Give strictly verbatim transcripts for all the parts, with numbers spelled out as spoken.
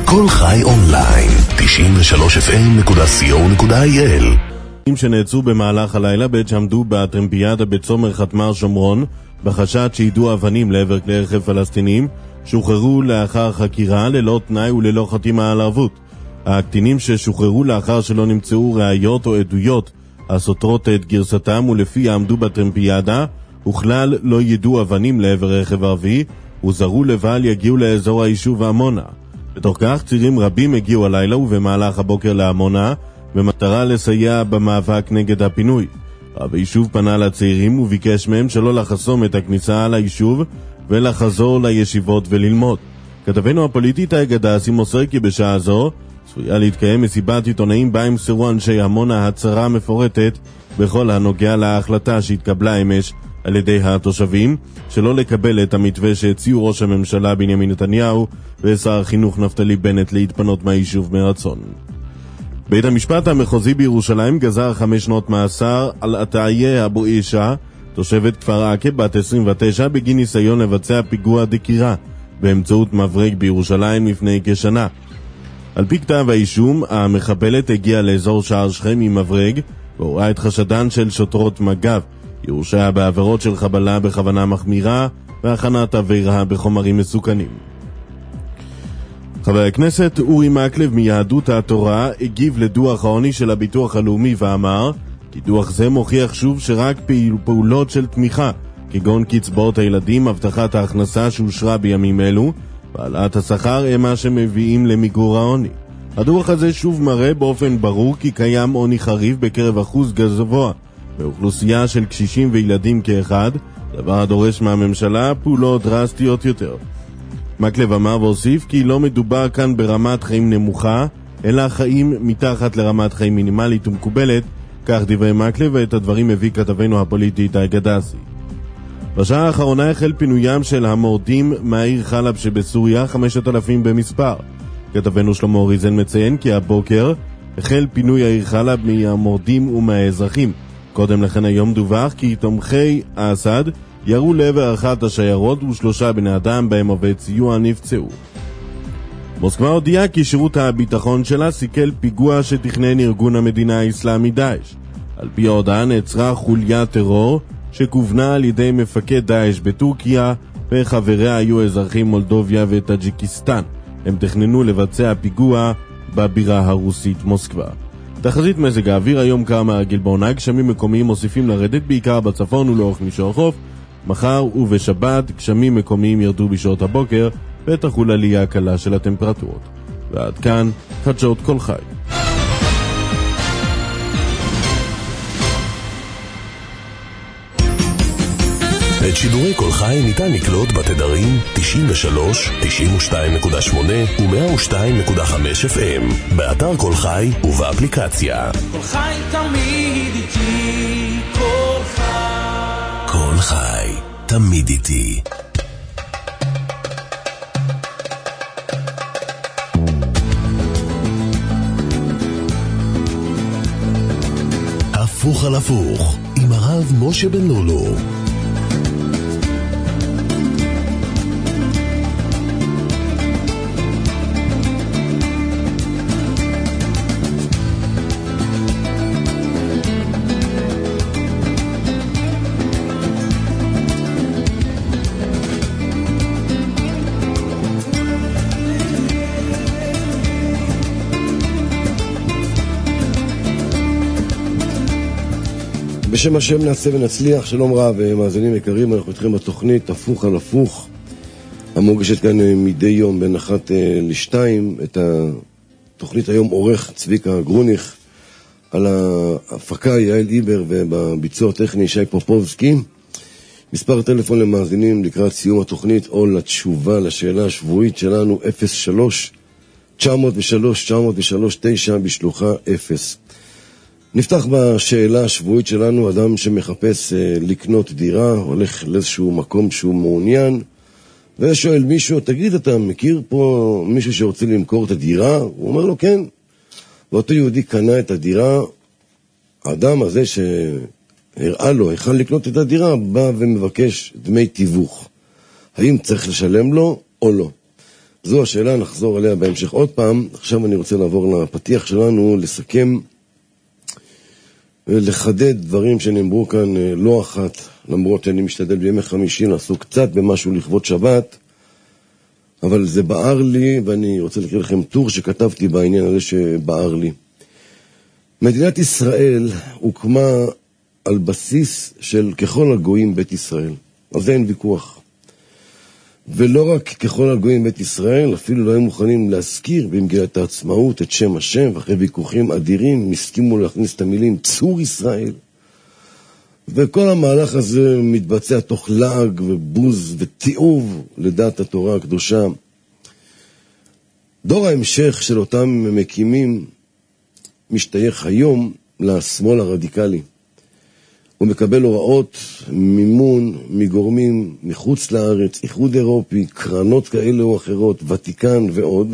כל חי אונליין, תשעים ושלוש אף אם נקודה סי או נקודה איי אל. שנעצרו במהלך הלילה בעת שעמדו בטרמפיאדה בצומר חתמר שומרון בחשד שידעו אבנים לעבר כלי רכב פלסטינים שוחררו לאחר חקירה ללא תנאי וללא חתימה על ערבות. הקטינים ששוחררו לאחר שלא נמצאו ראיות או עדויות הסותרות את גרסתם ולפי עמדו בטרמפיאדה וכלל לא ידעו אבנים לעבר רכב ערבי וזרו לבל יגיעו לאזור היישוב עמונה. בתוך כך צירים רבים הגיעו הלילה ובמהלך הבוקר לעמונה במטרה לסייע במאבק נגד הפינוי. רב היישוב פנה לצעירים וביקש מהם שלא לחסום את הכניסה ליישוב ולחזור לישיבות וללמוד. כתבנו הפוליטית האגדסי מוסר כי בשעה זו צפויה להתקיים מסיבת עיתונאים בה ימסרו אנשי עמונה הצהרה מפורטת בכל הנוגע להחלטה שהתקבלה אמש על ידי התושבים שלא לקבל את המתווה שהציעו ראש הממשלה בנימין נתניהו ושר החינוך נפתלי בנט להתפנות מהיישוב מרצון. בית המשפט המחוזי בירושלים גזר חמש שנות מאסר על עטאיה אבו אישה, תושבת כפר עקב בת עשרים ותשע, בגין ניסיון לבצע פיגוע דקירה באמצעות מברג בירושלים לפני כשנה. על פי כתב האישום, המחבלת הגיעה לאזור שער שכם עם מברג והוראה את חשדן של שוטרות מג"ב. היא הורשעה בעבירות של חבלה בכוונה מחמירה והכנת עבירה בחומרים מסוכנים. חבר הכנסת אורי מקלב מיהדות התורה הגיב לדוח העוני של הביטוח הלאומי ואמר כי דוח זה מוכיח שוב שרק פעולות של תמיכה כגון קצבאות הילדים, הבטחת ההכנסה שאושרה בימים אלו ועלאת השכר הם מה שמביאים למיגור העוני. הדוח הזה שוב מראה באופן ברור כי קיים עוני חריף בקרב אחוז גבוה באוכלוסייה של קשישים וילדים כאחד, דבר הדורש מהממשלה פעולות דרסטיות יותר. מקלב אמר והוסיף כי לא מדובר כאן ברמת חיים נמוכה, אלא חיים מתחת לרמת חיים מינימלית ומקובלת, כך דברי מקלב, ואת הדברים מביא כתבנו הפוליטית האגדסי. בשעה האחרונה החל פינוים של המורדים מהעיר חלב שבסוריה, חמשת אלפים במספר. כתבנו שלמה אוריזן מציין כי הבוקר החל פינוי העיר חלב מהמורדים ומהאזרחים. קודם לכן היום דווח כי תומכי האסד ירו לעבר אחת השיירות ושלושה בני אדם בהם עובד סיוע נפצעו. מוסקבה הודיעה כי שירות הביטחון שלה סיכל פיגוע שתכנן ארגון המדינה האסלאמי דאעש. על פי ההודעה נעצרה חוליית טרור שכוונה על ידי מפקד דאעש בטורקיה וחבריה היו אזרחים מולדוביה וטאג'יקיסטן. הם תכננו לבצע פיגוע בבירה הרוסית מוסקבה. תחזית מזג האוויר היום כמה הרגיל בעונה, גשמים מקומיים מוסיפים לרדת בעיקר בצפון ולאורך מישור החוף. מחר ובשבת גשמים מקומיים ירדו בשעות הבוקר ותחול עלייה קלה של הטמפרטורות. ועד כאן חדשות כל חי. את שידורי כל חי ניתן לקלוט בתדרים תשעים ושלוש, תשעים ושתיים נקודה שמונה ו-מאה ושתיים נקודה חמש אף אם באתר כל חי ובאפליקציה. כל חי תמיד איתי, כל חי. כל חי תמיד איתי. הפוך על הפוך עם הרב משה בן לולו. בשם השם נעשה ונצליח. שלום רב מאזינים יקרים, אנחנו איתכם בתוכנית הפוך על הפוך המוגשת כאן מדי יום בין אחת לשתיים. את התוכנית היום עורך צביקה גרוניך, על ההפקה יעל איבר ובביצוע טכני שי פופובסקי. מספר טלפון למאזינים לקראת סיום התוכנית או לתשובה לשאלה השבועית שלנו אפס שלוש תשע אפס שלוש תשע אפס שלוש תשע בשלוחה אפס. נפתח בשאלה השבועית שלנו. אדם שמחפש אה, לקנות דירה, הולך לאיזשהו מקום שהוא מעוניין ושואל מישהו, תגיד, אתה מכיר פה מישהו שרוצה למכור את הדירה? הוא אומר לו כן. ואותו יהודי קנה את הדירה. האדם הזה שהראה לו היכן לקנות את הדירה בא ומבקש דמי תיווך. האם צריך לשלם לו או לא? זו השאלה, נחזור עליה בהמשך עוד פעם. עכשיו אני רוצה לעבור לפתיח שלנו, לסכם, לחדד דברים שנאמרו כאן לא אחת, למרות שאני משתדל בימי חמישי לעסוק קצת במשהו לכבוד שבת, אבל זה בער לי, ואני רוצה לקרוא לכם טור שכתבתי בעניין הזה שבער לי. מדינת ישראל הוקמה על בסיס של ככל הגויים בית ישראל. על זה אין ויכוח. ולא רק ככל הגויים בית ישראל, אפילו לא היו מוכנים להזכיר במגילת העצמאות את שם השם, ואחרי ויכוחים אדירים הסכימו להכניס את המילים צור ישראל. וכל המהלך הזה מתבצע תוך לעג ובוז ותיעוב לדעת התורה הקדושה. דור ההמשך של אותם מקימים משתייך היום לשמאל הרדיקלי. הוא מקבל הוראות מימון מגורמים מחוץ לארץ, איחוד אירופי, קרנות כאלה או אחרות, ותיקן ועוד.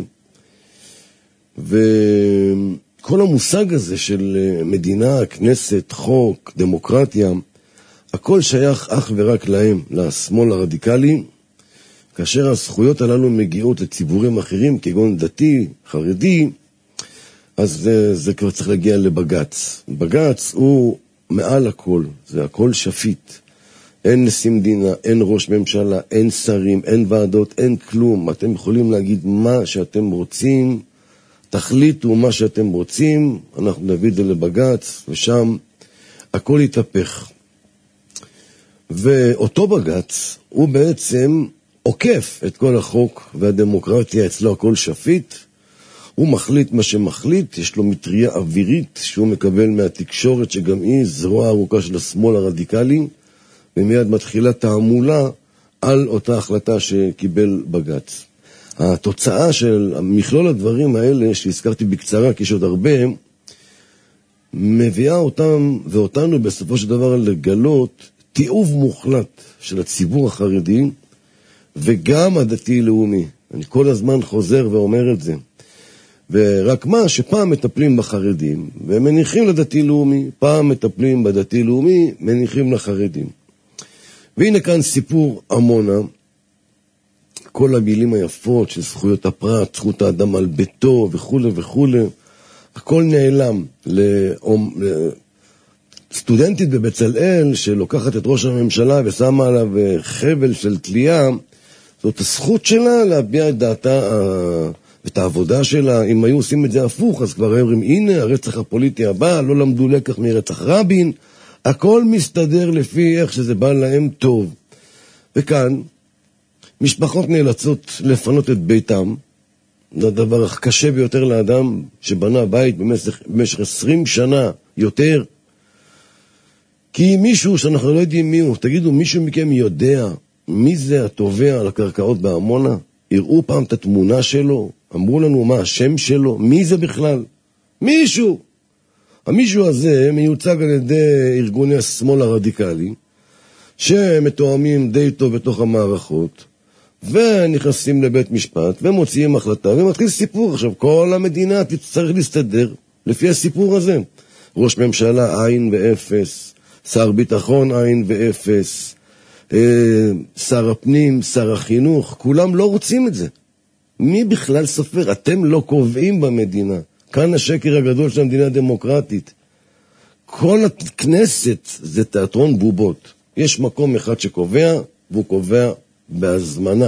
וכל המושג הזה של מדינה, כנסת, חוק, דמוקרטיה, הכל שייך אך ורק להם, לשמאל הרדיקלי, כאשר הזכויות הללו מגיעות לציבורים אחרים, כגון דתי, חרדי, אז זה, זה כבר צריך להגיע לבגץ. בגץ הוא מעל הכל, זה הכל שפיט. אין נשיא מדינה, אין ראש ממשלה, אין שרים, אין ועדות, אין כלום. אתם יכולים להגיד מה שאתם רוצים, תחליטו מה שאתם רוצים, אנחנו נביא את זה לבגץ, ושם הכל יתהפך. ואותו בגץ הוא בעצם עוקף את כל החוק והדמוקרטיה, אצלו הכל שפיט, הוא מחליט מה שמחליט, יש לו מטריה אווירית שהוא מקבל מהתקשורת שגם היא זרוע ארוכה של השמאל הרדיקלי, ומיד מתחילה תעמולה על אותה החלטה שקיבל בגץ. התוצאה של מכלול הדברים האלה שהזכרתי בקצרה, כי יש עוד הרבה, מביאה אותם ואותנו בסופו של דבר לגלות תיעוב מוחלט של הציבור החרדי וגם הדתי-לאומי. אני כל הזמן חוזר ואומר את זה. ורק מה שפעם מטפלים בחרדים ומניחים לדתי-לאומי, פעם מטפלים בדתי-לאומי, מניחים לחרדים. והנה כאן סיפור עמונה, כל המילים היפות של זכויות הפרט, זכות האדם על ביתו וכו' וכו', הכל נעלם. סטודנטית בבצלאל שלוקחת את ראש הממשלה ושמה עליו חבל של תלייה, זאת הזכות שלה להביע את דעתה ואת העבודה שלה. אם היו עושים את זה הפוך, אז כבר אומרים, הנה הרצח הפוליטי הבא, לא למדו לקח מרצח רבין, הכל מסתדר לפי איך שזה בא להם טוב. וכאן משפחות נאלצות לפנות את ביתם, זה הדבר הקשה ביותר לאדם שבנה בית במשך, במשך עשרים שנה יותר, כי מישהו שאנחנו לא יודעים מי הוא, תגידו, מישהו מכם יודע מי זה התובע על הקרקעות בעמונה? הראו פעם את התמונה שלו, אמרו לנו מה השם שלו, מי זה בכלל? מישהו. המישהו הזה מיוצג על ידי ארגוני השמאל הרדיקלי, שמתואמים די טוב בתוך המערכות, ונכנסים לבית משפט, ומוציאים החלטה, ומתחיל סיפור. עכשיו, כל המדינה תצטרך להסתדר לפי הסיפור הזה. ראש ממשלה עין ואפס, שר ביטחון עין ואפס, שר הפנים, שר החינוך, כולם לא רוצים את זה. מי בכלל סופר? אתם לא קובעים במדינה. כאן השקר הגדול של המדינה הדמוקרטית. כל הכנסת זה תיאטרון בובות. יש מקום אחד שקובע, והוא קובע בהזמנה.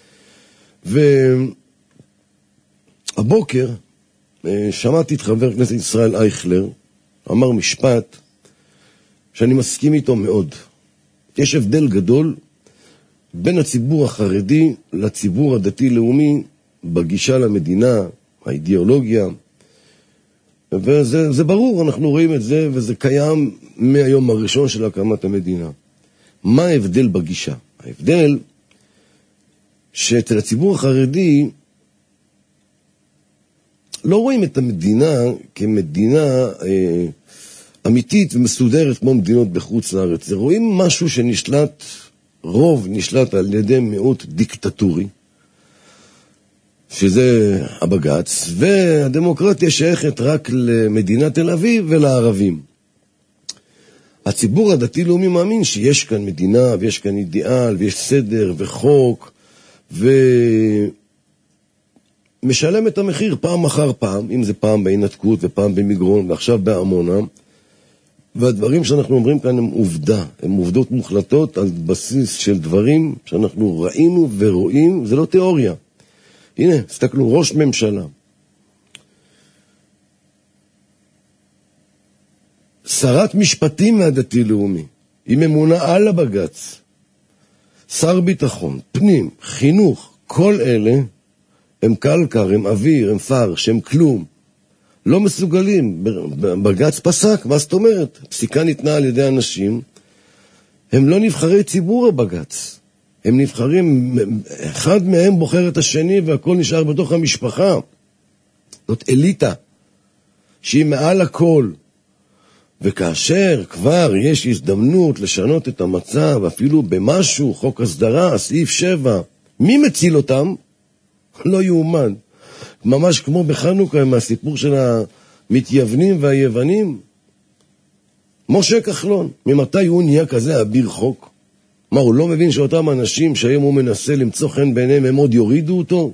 והבוקר שמעתי את חבר הכנסת ישראל אייכלר, אמר משפט שאני מסכים איתו מאוד. יש הבדל גדול בין הציבור החרדי לציבור הדתי-לאומי בגישה למדינה, האידיאולוגיה, וזה זה ברור, אנחנו רואים את זה, וזה קיים מהיום הראשון של הקמת המדינה. מה ההבדל בגישה? ההבדל שאצל הציבור החרדי לא רואים את המדינה כמדינה אה, אמיתית ומסודרת כמו מדינות בחוץ לארץ. זה רואים משהו שנשלט, רוב נשלט על ידי מיעוט דיקטטורי, שזה הבגץ, והדמוקרטיה שייכת רק למדינת תל אביב ולערבים. הציבור הדתי-לאומי מאמין שיש כאן מדינה, ויש כאן אידיאל, ויש סדר וחוק, משלם את המחיר פעם אחר פעם, אם זה פעם בהינתקות ופעם במגרון ועכשיו בעמונה, והדברים שאנחנו אומרים כאן הם עובדה, הם עובדות מוחלטות על בסיס של דברים שאנחנו ראינו ורואים, זה לא תיאוריה. הנה, תסתכלו, ראש ממשלה. שרת משפטים מהדתי-לאומי, היא ממונה על הבג"ץ. שר ביטחון, פנים, חינוך, כל אלה הם קלקר, הם אוויר, הם פרש, הם כלום. לא מסוגלים, בג"ץ פסק, מה זאת אומרת? פסיקה ניתנה על ידי אנשים, הם לא נבחרי ציבור הבג"ץ. הם נבחרים, אחד מהם בוחר את השני והכל נשאר בתוך המשפחה. זאת אליטה, שהיא מעל הכל. וכאשר כבר יש הזדמנות לשנות את המצב, אפילו במשהו, חוק הסדרה, סעיף שבע, מי מציל אותם? לא יאומן. ממש כמו בחנוכה, מהסיפור של המתייוונים והיוונים. משה כחלון, ממתי הוא נהיה כזה אביר חוק? מה, הוא לא מבין שאותם אנשים שהיום הוא מנסה למצוא חן ביניהם, הם עוד יורידו אותו?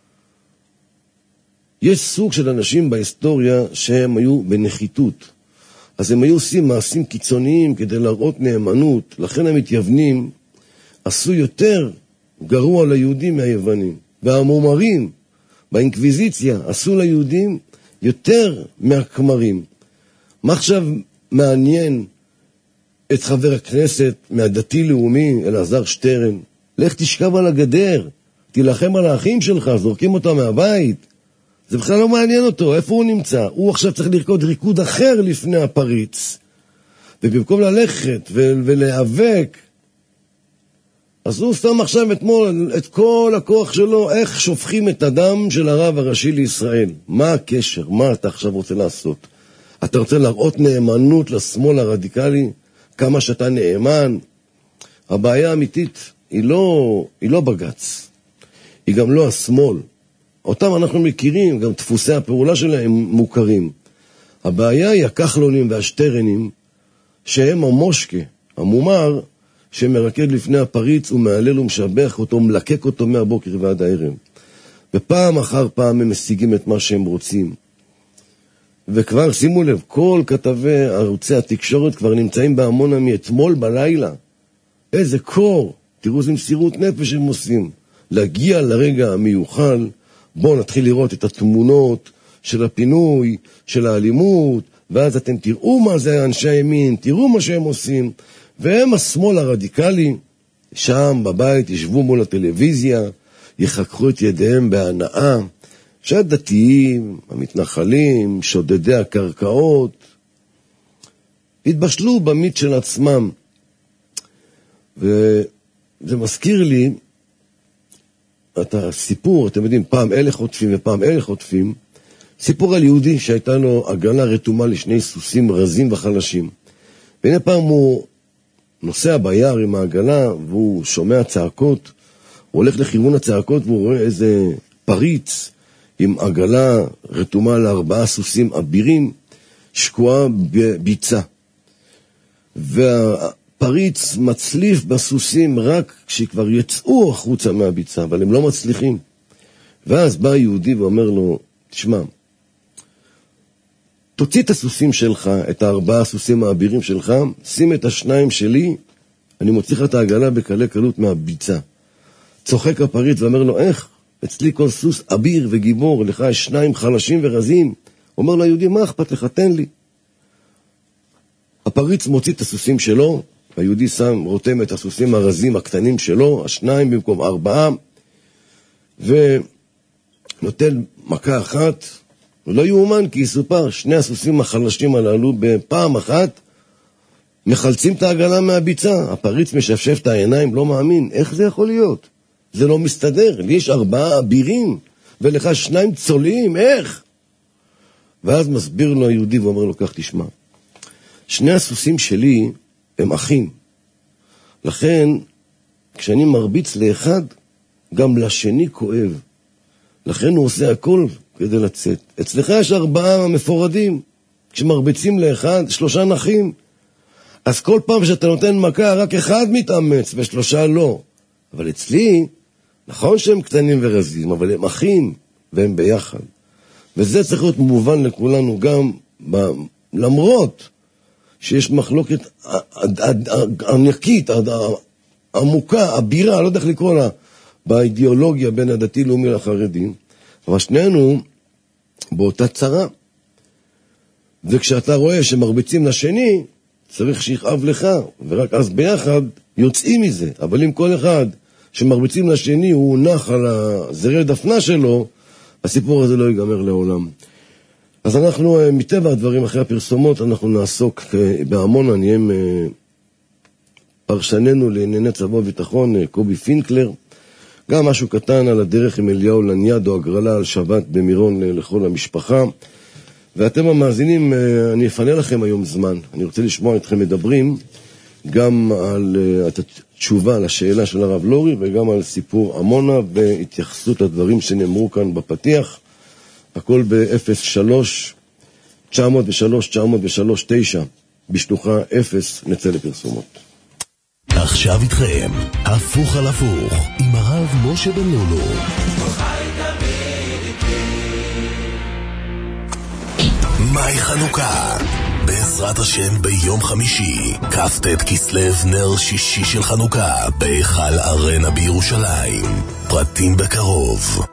יש סוג של אנשים בהיסטוריה שהם היו בנחיתות. אז הם היו עושים מעשים קיצוניים כדי להראות נאמנות, לכן המתייוונים עשו יותר גרוע ליהודים מהיוונים. והמומרים באינקוויזיציה עשו ליהודים יותר מהכמרים. מה עכשיו מעניין את חבר הכנסת מהדתי-לאומי, אלעזר שטרן? לך תשכב על הגדר, תילחם על האחים שלך, זורקים אותם מהבית. זה בכלל לא מעניין אותו, איפה הוא נמצא? הוא עכשיו צריך לרקוד ריקוד אחר לפני הפריץ. ובמקום ללכת ו- ולהיאבק, אז הוא שם עכשיו אתמול את כל הכוח שלו, איך שופכים את הדם של הרב הראשי לישראל. מה הקשר? מה אתה עכשיו רוצה לעשות? אתה רוצה להראות נאמנות לשמאל הרדיקלי? כמה שאתה נאמן? הבעיה האמיתית היא לא, היא לא בג"ץ. היא גם לא השמאל. אותם אנחנו מכירים, גם דפוסי הפעולה שלהם מוכרים. הבעיה היא הכחלונים והשטרנים, שהם המושקה, המומר, שמרקד לפני הפריץ ומעלל ומשבח אותו, מלקק אותו מהבוקר ועד הערב. ופעם אחר פעם הם משיגים את מה שהם רוצים. וכבר שימו לב, כל כתבי ערוצי התקשורת כבר נמצאים בעמונה מאתמול בלילה. איזה קור, תראו איזה מסירות נפש הם עושים. להגיע לרגע המיוחל, בואו נתחיל לראות את התמונות של הפינוי, של האלימות, ואז אתם תראו מה זה אנשי הימין, תראו מה שהם עושים. והם השמאל הרדיקלי, שם בבית ישבו מול הטלוויזיה, יחככו את ידיהם בהנאה, שהדתיים, המתנחלים, שודדי הקרקעות, התבשלו במיץ של עצמם. וזה מזכיר לי את הסיפור, אתם יודעים, פעם אלה חוטפים ופעם אלה חוטפים, סיפור על יהודי שהייתה לו עגלה רתומה לשני סוסים רזים וחלשים. והנה פעם הוא נוסע ביער עם העגלה, והוא שומע צעקות, הוא הולך לכיוון הצעקות, והוא רואה איזה פריץ עם עגלה רתומה לארבעה סוסים אבירים, שקועה בביצה. והפריץ מצליף בסוסים רק כשכבר יצאו החוצה מהביצה, אבל הם לא מצליחים. ואז בא יהודי ואומר לו, תשמע, תוציא את הסוסים שלך, את הארבעה הסוסים האבירים שלך, שים את השניים שלי, אני מוציא לך את העגלה בקלי קלות מהביצה. צוחק הפריץ ואומר לו, איך? אצלי כל סוס אביר וגיבור, לך יש שניים חלשים ורזים. אומר לו היהודי, מה אכפת לך? תן לי. הפריץ מוציא את הסוסים שלו, היהודי שם רותם את הסוסים הרזים הקטנים שלו, השניים במקום ארבעה, ונותן מכה אחת, ולא יאומן כי יסופר, שני הסוסים החלשים הללו בפעם אחת מחלצים את העגלה מהביצה. הפריץ משפשף את העיניים, לא מאמין, איך זה יכול להיות? זה לא מסתדר, לי יש ארבעה אבירים ולך שניים צוליים, איך? ואז מסביר לו היהודי ואומר לו כך, תשמע, שני הסוסים שלי הם אחים, לכן כשאני מרביץ לאחד גם לשני כואב, לכן הוא עושה הכל כדי לצאת. אצלך יש ארבעה מפורדים, כשמרביצים לאחד, שלושה נחים. אז כל פעם שאתה נותן מכה, רק אחד מתאמץ ושלושה לא. אבל אצלי, נכון שהם קטנים ורזים, אבל הם אחים. והם ביחד. וזה צריך להיות מובן לכולנו גם, ב... למרות שיש מחלוקת ענקית, עמוקה, אבירה, לא יודע איך לקרוא לה, באידיאולוגיה בין הדתי-לאומי לחרדים, אבל שנינו באותה צרה. וכשאתה רואה שמרביצים לשני, צריך שיכאב לך, ורק אז ביחד יוצאים מזה. אבל אם כל אחד שמרביצים לשני הוא נח על הזרי דפנה שלו, הסיפור הזה לא ייגמר לעולם. אז אנחנו, מטבע הדברים, אחרי הפרסומות, אנחנו נעסוק בעמונה, נהיה פרשננו לענייני צבא וביטחון, קובי פינקלר, גם משהו קטן על הדרך עם אליהו לניאדו, הגרלה על שבת במירון לכל המשפחה. ואתם המאזינים, אני אפנה לכם היום זמן, אני רוצה לשמוע אתכם מדברים גם על התשובה לשאלה של הרב לורי וגם על סיפור עמונה והתייחסות לדברים שנאמרו כאן בפתיח. הכל ב-אפס שלוש תשע אפס שלוש תשע אפס שלוש תשע בשלוחה אפס. נצא לפרסומות. עכשיו איתכם הפוך על הפוך עם הרב משה בן לולו. מהי חנוכה? בעזרת השם ביום חמישי, כ"ט כסלו, נר שישי של חנוכה בהיכל ארנה בירושלים. פרטים בקרוב.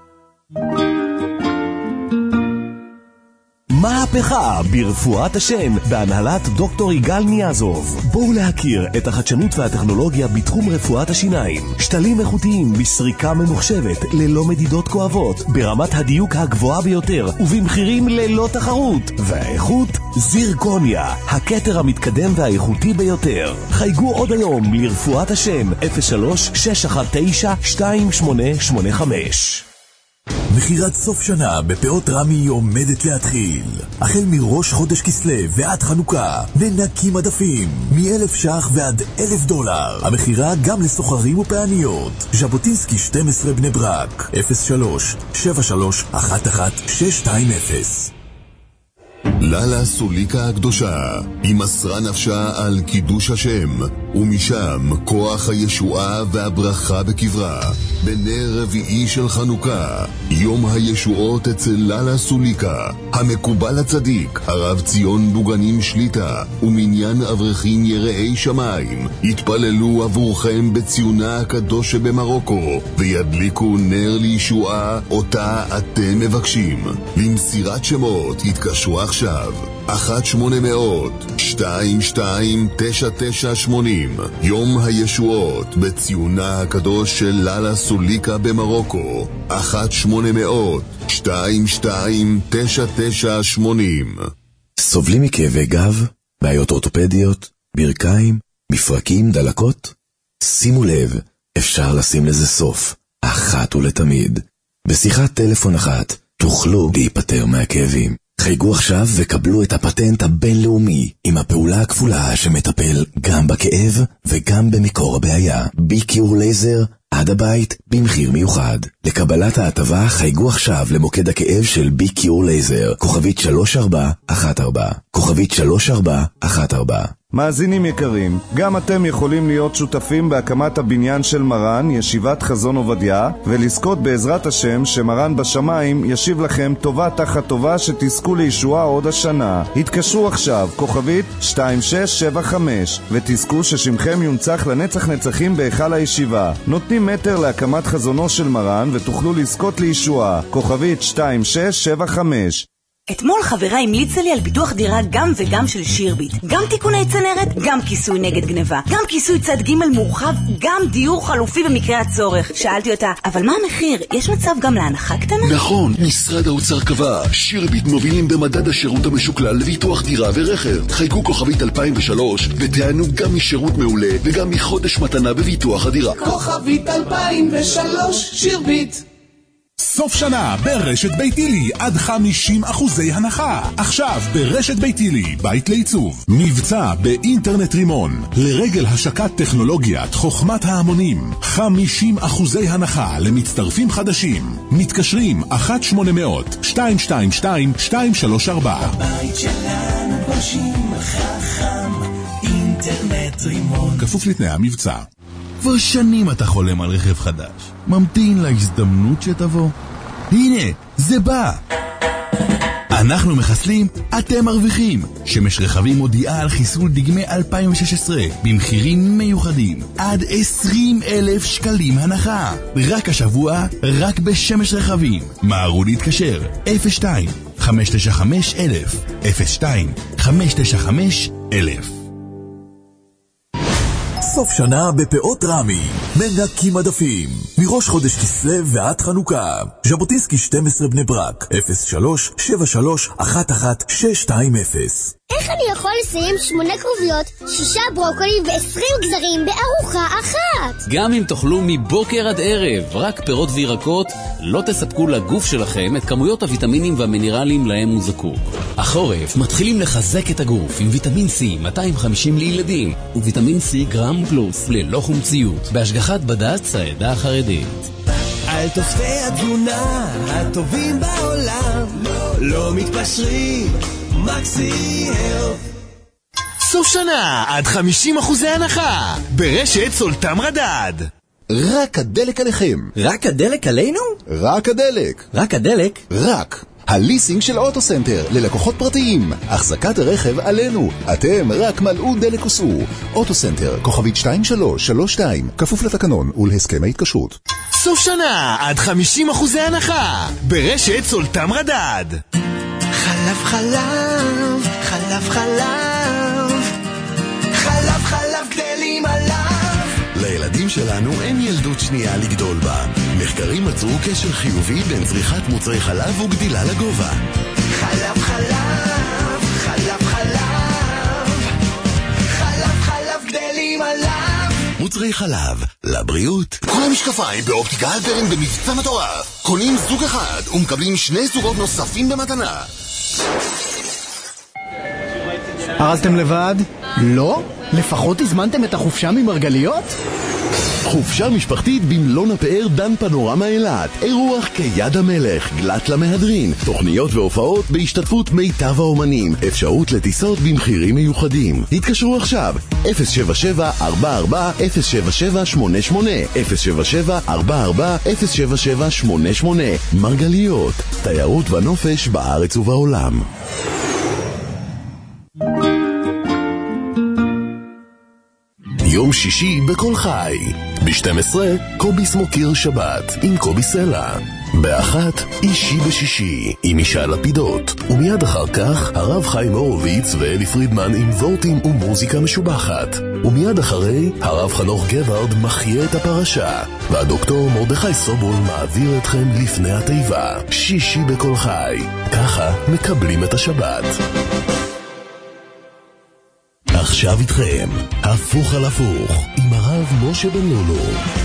מהפכה ברפואת השן בהנהלת דוקטור יגאל ניאזוב. בואו להכיר את החדשנות והטכנולוגיה בתחום רפואת השיניים. שתלים איכותיים בסריקה ממוחשבת ללא מדידות כואבות, ברמת הדיוק הגבוהה ביותר ובמחירים ללא תחרות. והאיכות זירקוניה, הכתר המתקדם והאיכותי ביותר. חייגו עוד היום לרפואת השן אפס שלוש שש אחת תשע שתיים שמונה שמונה חמש. מחירת סוף שנה בפאות רמי עומדת להתחיל. החל מראש חודש כסלו ועד חנוכה, ננקים עדפים מ-אלף שח ועד אלף דולר. המחירה גם לסוחרים ופעניות. ז'בוטינסקי שתים עשרה בני ברק, אפס שלוש שבע שלוש אחת אחת שש שתיים אפס. ללה סוליקה הקדושה, היא מסרה נפשה על קידוש השם, ומשם כוח הישועה והברכה בקברה. בנר רביעי של חנוכה, יום הישועות אצל ללה סוליקה, המקובל הצדיק, הרב ציון בוגנים שליטה, ומניין אברכים יראי שמיים, יתפללו עבורכם בציונה הקדוש שבמרוקו, וידליקו נר לישועה אותה אתם מבקשים. למסירת שמות התקשרו עכשיו אחת שמונה מאות שתיים שתיים תשע תשע שמונים. יום הישועות בציונה הקדוש של ללה סוליקה במרוקו, אחת שמונה מאות שתיים שתיים תשע תשע שמונים. סובלים מכאבי גב, בעיות אורתופדיות, ברכיים, מפרקים, דלקות? שימו לב, אפשר לשים לזה סוף, אחת ולתמיד. בשיחת טלפון אחת תוכלו להיפטר מהכאבים. חייגו עכשיו וקבלו את הפטנט הבינלאומי עם הפעולה הכפולה שמטפל גם בכאב וגם במקור הבעיה. בי-קיור לייזר עד הבית במחיר מיוחד. לקבלת ההטבה חייגו עכשיו למוקד הכאב של בי-קיור לייזר, כוכבית שלוש ארבע אחת ארבע, כוכבית שלוש ארבע אחת ארבע. מאזינים יקרים, גם אתם יכולים להיות שותפים בהקמת הבניין של מרן, ישיבת חזון עובדיה, ולזכות בעזרת השם שמרן בשמיים ישיב לכם טובה תחת טובה שתזכו לישועה עוד השנה. התקשרו עכשיו, כוכבית שתיים שש שבע חמש, ותזכו ששמכם יונצח לנצח נצחים בהיכל הישיבה. נותנים מטר להקמת חזונו של מרן ותוכלו לזכות לישועה, כוכבית שתיים שש שבע חמש. אתמול חברה המליצה לי על ביטוח דירה גם וגם של שירביט. גם תיקוני צנרת, גם כיסוי נגד גניבה, גם כיסוי צד ג' מורחב, גם דיור חלופי במקרה הצורך. שאלתי אותה, אבל מה המחיר? יש מצב גם להנחה קטנה? נכון, משרד האוצר קבע. שירביט מובילים במדד השירות המשוקלל לביטוח דירה ורכב. חייגו כוכבית אלפיים ושלוש ותענו גם משירות מעולה וגם מחודש מתנה בביטוח הדירה. כוכבית אלפיים ושלוש, שירביט. סוף שנה ברשת ביתילי עד חמישים אחוזי הנחה. עכשיו ברשת ביתילי, בית לעיצוב, מבצע באינטרנט רימון לרגל השקת טכנולוגיית חוכמת ההמונים. חמישים אחוזי הנחה למצטרפים חדשים. מתקשרים אחת שמונה מאות שתיים שתיים שתיים שתיים שלוש ארבע. הבית שלנו גושים חכם, אינטרנט רימון. כפוף לתנאי המבצע. כבר שנים אתה חולם על רכב חדש, ממתין להזדמנות שתבוא. הנה, זה בא. אנחנו מחסלים, אתם מרוויחים. שמש רכבים מודיעה על חיסול דגמי אלפיים ושש עשרה במחירים מיוחדים. עד עשרים אלף שקלים הנחה. רק השבוע, רק בשמש רכבים. מהרו להתקשר, אפס שתיים חמש תשע חמש אלף, אפס שתיים חמש תשע חמש אלף. סוף שנה בפאות רמי, מנקים מדפים, מראש חודש כסלו ועד חנוכה. ז'בוטינסקי שתים עשרה בני ברק, אפס שלוש שבע שלוש אחת אחת שש שתיים אפס. איך אני יכול לסיים שמונה קרוביות, שישה ברוקולי ועשרים גזרים בארוחה אחת? גם אם תאכלו מבוקר עד ערב רק פירות וירקות, לא תספקו לגוף שלכם את כמויות הוויטמינים והמינרלים להם הוא זקוק. החורף מתחילים לחזק את הגוף עם ויטמין C מאתיים וחמישים לילדים וויטמין C גרם פלוס ללא חומציות בהשגחת בד"ץ העדה החרדית. על תוספי התזונה הטובים בעולם, לא, לא מתפשרים, מקסי הלף. סוף שנה עד חמישים אחוזי הנחה ברשת סולטם רדד. רק הדלק עליכם. רק הדלק עלינו? רק הדלק. רק הדלק? רק. הליסינג של אוטוסנטר ללקוחות פרטיים. החזקת הרכב עלינו. אתם רק מלאו דלק וסעו. אוטוסנטר, כוכבית שתיים שלוש שלוש שתיים, כפוף לתקנון ולהסכם ההתקשרות. סוף שנה עד חמישים אחוזי הנחה ברשת סולטם רדד. חלב חלב, חלב חלב, חלב חלב גדלים עליו. לילדים שלנו אין ילדות שנייה לגדול בה. מחקרים מצאו קשר חיובי בין צריכת מוצרי חלב וגדילה לגובה. חלב חלב, חלב חלב, חלב חלב גדלים עליו. מוצרי חלב, לבריאות. כל המשקפיים באופטיקה הלפרין במבצע מטורף. קונים זוג אחד ומקבלים שני זוגות נוספים במתנה. ארזתם לבד? לא? לפחות הזמנתם את החופשה ממרגליות? חופשה משפחתית במלון הפאר דן פנורמה אילת. אירוח כיד המלך, גלת למהדרין. תוכניות והופעות בהשתתפות מיטב האומנים. אפשרות לטיסות במחירים מיוחדים. התקשרו עכשיו אפס שבע שבע ארבע ארבע אפס שבע שבע שמונה שמונה אפס שבע שבע ארבע ארבע אפס שבע שבע שמונה שמונה. מרגליות, תיירות ונופש בארץ ובעולם. יום שישי בכל חי. ב-שתים עשרה קובי סמוקיר שבת עם קובי סלע. באחת אישי בשישי עם אישה לפידות. ומיד אחר כך הרב חיים הורוביץ ואלי פרידמן עם וורטים ומוזיקה משובחת. ומיד אחרי הרב חנוך גברד מחיה את הפרשה. והדוקטור מרדכי סובול מעביר אתכם לפני התיבה. שישי בכל חי. ככה מקבלים את השבת. עכשיו איתכם, הפוך על הפוך, עם הרב משה בן לולו.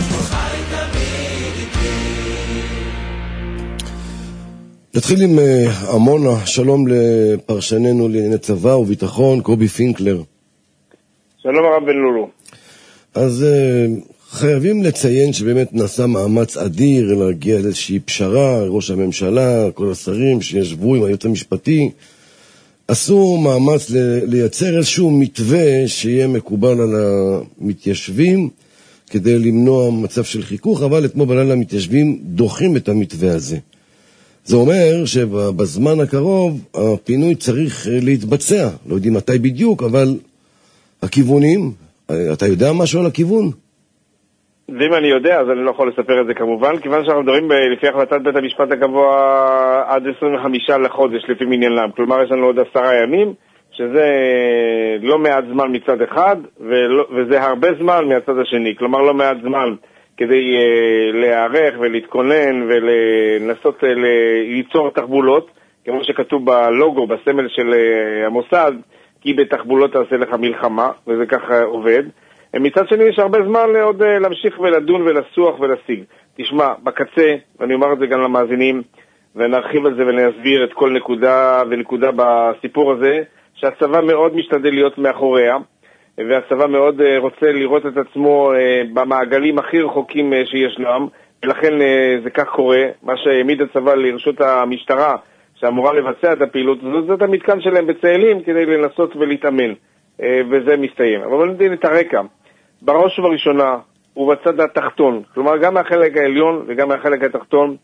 נתחיל עם עמונה. שלום לפרשננו לענייני צבא וביטחון, קובי פינקלר. שלום הרב בן לולו. אז חייבים לציין שבאמת נעשה מאמץ אדיר להגיע לאיזושהי פשרה. ראש הממשלה, כל השרים שישבו עם היועץ המשפטי, עשו מאמץ לייצר איזשהו מתווה שיהיה מקובל על המתיישבים כדי למנוע מצב של חיכוך, אבל אתמול בלילה המתיישבים דוחים את המתווה הזה. זה אומר שבזמן הקרוב הפינוי צריך להתבצע. לא יודעים מתי בדיוק, אבל הכיוונים, אתה יודע משהו על הכיוון? ואם אני יודע, אז אני לא יכול לספר את זה כמובן, כיוון שאנחנו מדברים לפי החלטת בית המשפט הגבוה עד עשרים וחמישה לחודש לפי מניינם. כלומר, יש לנו עוד עשרה ימים, שזה לא מעט זמן מצד אחד, ולא, וזה הרבה זמן מהצד השני. כלומר, לא מעט זמן כדי uh, להיערך ולהתכונן ולנסות uh, ליצור תחבולות, כמו שכתוב בלוגו, בסמל של uh, המוסד, כי בתחבולות תעשה לך מלחמה, וזה ככה עובד. מצד שני יש הרבה זמן עוד להמשיך ולדון ולסוח ולהשיג. תשמע, בקצה, ואני אומר את זה גם למאזינים, ונרחיב על זה ונסביר את כל נקודה ונקודה בסיפור הזה, שהצבא מאוד משתדל להיות מאחוריה, והצבא מאוד רוצה לראות את עצמו במעגלים הכי רחוקים שישנם, ולכן זה כך קורה. מה שהעמיד הצבא לרשות המשטרה, שאמורה לבצע את הפעילות הזאת, זאת המתקן שלהם בצאלים כדי לנסות ולהתאמן, וזה מסתיים. אבל נדין את הרקע. בראש ובראשונה, ובצד התחתון, כלומר גם מהחלק העליון וגם מהחלק התחתון,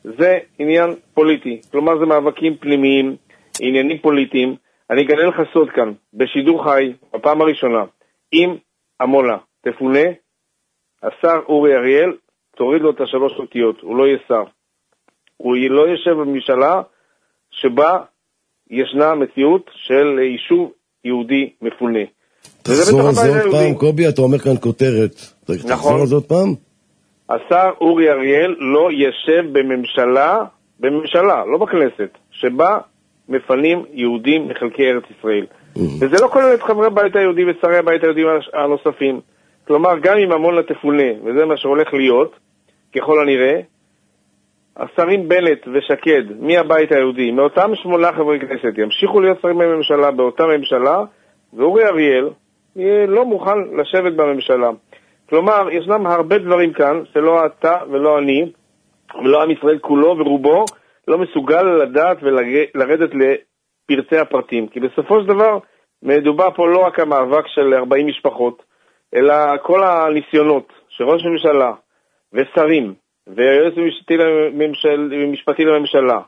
זה עניין פוליטי. כלומר, זה מאבקים פנימיים, עניינים פוליטיים. אני אגלה לך סוד כאן, בשידור חי, בפעם הראשונה, אם עמונה תפונה, השר אורי אריאל, תוריד לו את השלוש אותיות, הוא לא יהיה שר. הוא לא יושב בממשלה שבה ישנה מציאות של יישוב יהודי מפונה. תחזור על זה עוד פעם, קובי, אתה אומר כאן כותרת. תחזור על זה עוד פעם? השר אורי אריאל לא ישב בממשלה, בממשלה, לא בכנסת, שבה מפנים יהודים מחלקי ארץ ישראל. וזה לא כולל את חברי הבית היהודי ושרי הבית היהודי הנוספים. כלומר, גם אם עמונה תפונה, וזה מה שהולך להיות, ככל הנראה, השרים בנט ושקד מהבית היהודי, מאותם שמונה חברי כנסת, ימשיכו להיות שרים בממשלה, באותה ממשלה, ואורי אריאל יהיה לא מוכן לשבת בממשלה. כלומר, ישנם הרבה דברים כאן, שלא אתה ולא אני, ולא עם ישראל כולו ורובו, לא מסוגל לדעת ולרדת לפרטי הפרטים. כי בסופו של דבר, מדובר פה לא רק המאבק של ארבעים משפחות, אלא כל הניסיונות שראש הממשלה ושרים והיועץ המשפטי לממשלה,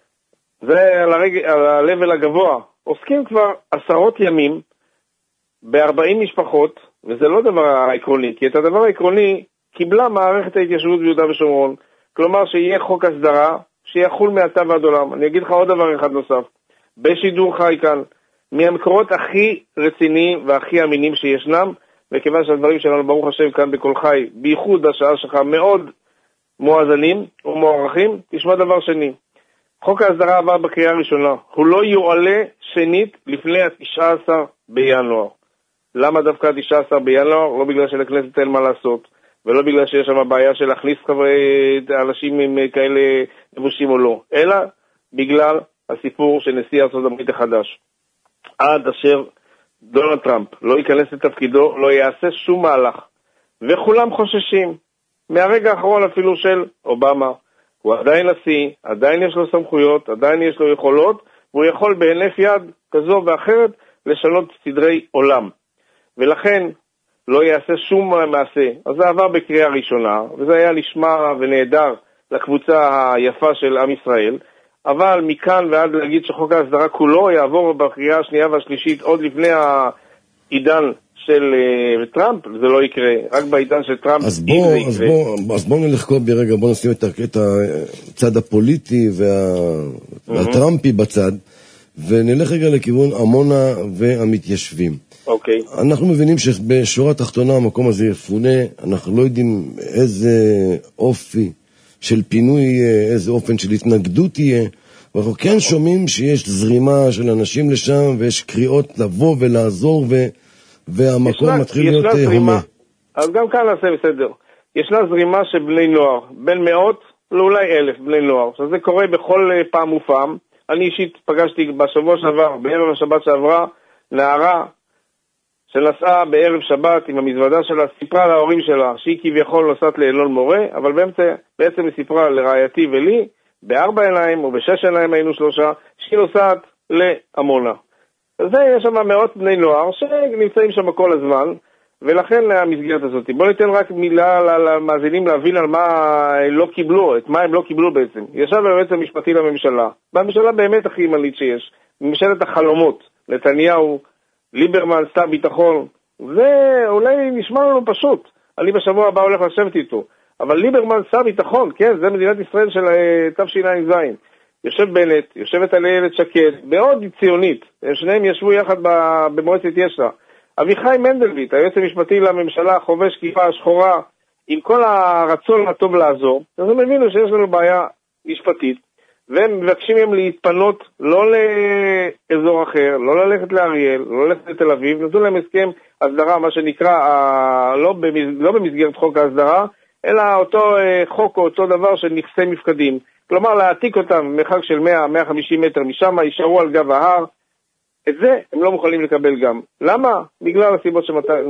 זה על, הרג... על הלבל הגבוה, עוסקים כבר עשרות ימים ב-ארבעים משפחות, וזה לא דבר עקרוני, כי את הדבר העקרוני קיבלה מערכת ההתיישבות ביהודה ושומרון, כלומר שיהיה חוק הסדרה, שיחול מעתה ועד עולם. אני אגיד לך עוד דבר אחד נוסף, בשידור חי כאן, מהמקורות הכי רציניים והכי אמינים שישנם, וכיוון שהדברים שלנו ברוך השם כאן בכל חי, בייחוד השעה שלך מאוד מואזנים ומוערכים, תשמע דבר שני. חוק ההסדרה עבר בקריאה הראשונה, הוא לא יועלה שנית לפני ה-תשעה עשר בינואר. למה דווקא ה-תשעה עשר בינואר? לא בגלל שלכנסת אין מה לעשות, ולא בגלל שיש שם בעיה של להכניס חברי אנשים עם כאלה לבושים או לא, אלא בגלל הסיפור של נשיא ארצות הברית החדש. עד אשר דונלד טראמפ לא ייכנס לתפקידו, לא יעשה שום מהלך. וכולם חוששים, מהרגע האחרון אפילו של אובמה. הוא עדיין נשיא, עדיין יש לו סמכויות, עדיין יש לו יכולות, והוא יכול בהינף יד כזו ואחרת לשנות סדרי עולם. ולכן לא יעשה שום מעשה. אז זה עבר בקריאה ראשונה, וזה היה נשמע ונהדר לקבוצה היפה של עם ישראל, אבל מכאן ועד להגיד שחוק ההסדרה כולו יעבור בקריאה השנייה והשלישית עוד לפני העידן של uh, טראמפ, זה לא יקרה, רק בעידן של טראמפ. אז בוא, אז בוא, אז בוא נלך קובי רגע, בוא נשים את הצד הפוליטי וה, mm-hmm. והטראמפי בצד, ונלך רגע לכיוון עמונה והמתיישבים. אוקיי. Okay. אנחנו מבינים שבשורה התחתונה המקום הזה יפונה, אנחנו לא יודעים איזה אופי של פינוי, איזה אופן של התנגדות תהיה, ואנחנו כן שומעים שיש זרימה של אנשים לשם, ויש קריאות לבוא ולעזור, ו... והמקום ישנה, מתחיל להיות הומה. אז גם כאן נעשה בסדר. ישנה זרימה של בני נוער, בין מאות לאולי אלף בני נוער, שזה קורה בכל פעם ופעם. אני אישית פגשתי בשבוע שעבר, בערב השבת שעברה, נערה שנסעה בערב שבת עם המזוודה שלה, סיפרה להורים שלה שהיא כביכול נוסעת לאלון מורה, אבל באמצע, בעצם היא סיפרה לרעייתי ולי, בארבע עיניים או בשש עיניים היינו שלושה, שהיא נוסעת לעמונה. אז יש שם מאות בני נוער שנמצאים שם כל הזמן, ולכן המסגרת הזאת. בוא ניתן רק מילה למאזינים להבין על מה לא קיבלו, את מה הם לא קיבלו בעצם. ישב היועץ המשפטי לממשלה, והממשלה באמת הכי ימנית שיש, ממשלת החלומות, נתניהו, ליברמן, שר ביטחון, זה אולי נשמע לנו פשוט. אני בשבוע הבא הולך לשבת איתו. אבל ליברמן, שר ביטחון, כן, זה מדינת ישראל של תשע"ז. יושב בנט, יושבת על איילת שקד, מאוד ציונית. שניהם ישבו יחד במועצת יש"ע. אביחי מנדלבליט, היועץ המשפטי לממשלה, חובש כיפה שחורה, עם כל הרצון הטוב לעזור, אז הם הבינו שיש לנו בעיה משפטית, והם מבקשים הם להתפנות לא לאזור אחר, לא ללכת לאריאל, לא ללכת לתל אביב, נתנו להם הסכם הסדרה, מה שנקרא, לא, במס... לא במסגרת חוק ההסדרה, אלא אותו חוק או אותו דבר של נכסי מפקדים. כלומר, להעתיק אותם מרחק של מאה עד מאה וחמישים מטר משם, יישארו על גב ההר. את זה הם לא מוכנים לקבל גם. למה? בגלל הסיבות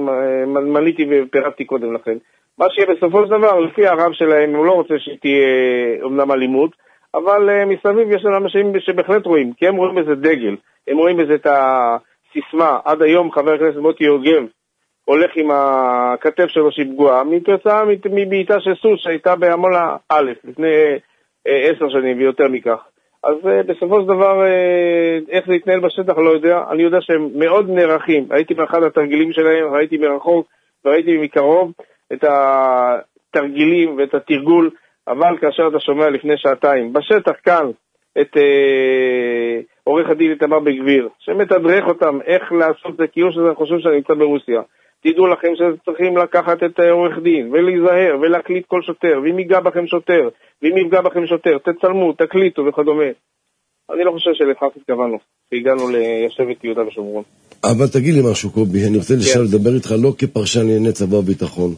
שמניתי ופירטתי קודם לכן. מה שיהיה בסופו של דבר, לפי הרב שלהם, הוא לא רוצה שתהיה אומנם אלימות, אבל מסביב יש לנו אנשים שבהחלט רואים, כי הם רואים בזה דגל, הם רואים בזה את הסיסמה. עד היום חבר הכנסת מוטי יוגב הולך עם הכתף שלו שהיא פגועה, מתוצאה מבעיטה של סוס שהייתה בעמונה א', לפני עשר שנים ויותר מכך. אז בסופו של דבר, איך זה יתנהל בשטח לא יודע. אני יודע שהם מאוד נערכים. הייתי באחד התרגילים שלהם, ראיתי מרחוק וראיתי מקרוב את התרגילים ואת התרגול, אבל כאשר אתה שומע לפני שעתיים, בשטח כאן, את אה, עורך הדין איתמר בן גביר, שמתדרך אותם איך לעשות זה, כאילו שזה חושב שאני נמצא ברוסיה. תדעו לכם שצריכים לקחת את עורך דין ולהיזהר ולהקליט כל שוטר, ואם ייגע בכם שוטר, ואם יפגע בכם שוטר, תצלמו, תקליטו וכדומה. אני לא חושב שלכך התכוונו, שהגענו ליישב את יהודה ושומרון. אבל תגיד לי משהו, קובי, אני רוצה לשאול, לדבר איתך לא כפרשן לענייני צבא וביטחון,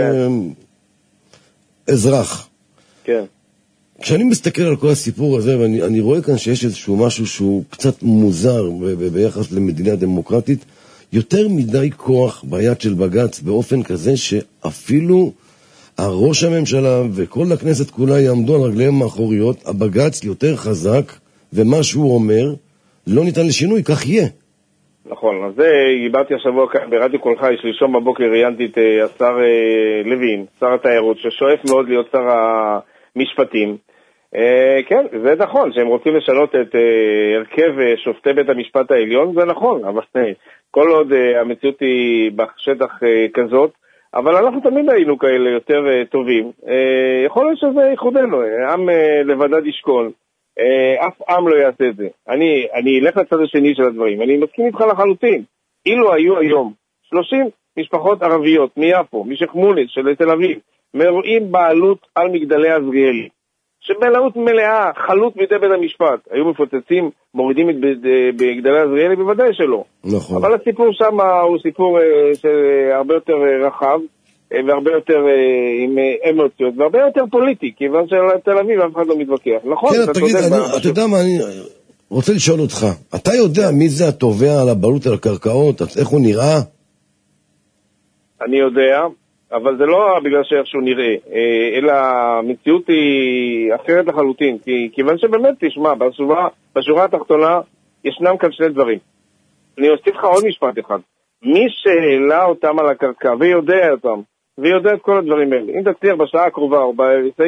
כאזרח. כן. כשאני מסתכל על כל הסיפור הזה, ואני אני רואה כאן שיש איזשהו משהו שהוא קצת מוזר ב- ביחס למדינה דמוקרטית, יותר מדי כוח ביד של בג"ץ באופן כזה שאפילו הראש הממשלה וכל הכנסת כולה יעמדו על רגליהם האחוריות, הבג"ץ יותר חזק, ומה שהוא אומר לא ניתן לשינוי, כך יהיה. נכון, אז זה דיברתי השבוע כאן ברדיו קול חי, שלשום בבוקר ראיינתי את השר לוין, שר התיירות, ששואף מאוד להיות שר המשפטים. כן, זה נכון, שהם רוצים לשנות את הרכב שופטי בית המשפט העליון, זה נכון, אבל כל עוד המציאות היא בשטח כזאת, אבל אנחנו תמיד היינו כאלה יותר טובים. יכול להיות שזה ייחודנו, עם לבדד ישכון. אף עם לא יעשה את זה. אני, אני אלך לצד השני של הדברים. אני מסכים איתך לחלוטין. אילו היו היום שלושים משפחות ערביות מיפו, משייח' מוניס של תל אביב, מרואים בעלות על מגדלי עזריאלי, שבעלות מלאה, חלוט בידי בית המשפט, היו מפוצצים, מורידים את מגדלי עזריאלי? בוודאי שלא. נכון. אבל הסיפור שם הוא סיפור הרבה יותר רחב, והרבה יותר עם אמוציות, והרבה יותר פוליטי, כיוון שתל אביב אף אחד לא מתווכח. נכון, כן, תגיד, אתה יודע מה, אני רוצה לשאול אותך, אתה יודע מי זה התובע על הבעלות על הקרקעות, איך הוא נראה? אני יודע, אבל זה לא בגלל שאיכשהו נראה, אלא המציאות היא אחרת לחלוטין, כי כיוון שבאמת, תשמע, בשורה, בשורה התחתונה ישנם כאן שני דברים. אני אוסיף לך עוד משפט אחד. מי שהעלה אותם על הקרקע ויודע אותם, ויודע את כל הדברים האלה, אם תצליח בשעה הקרובה או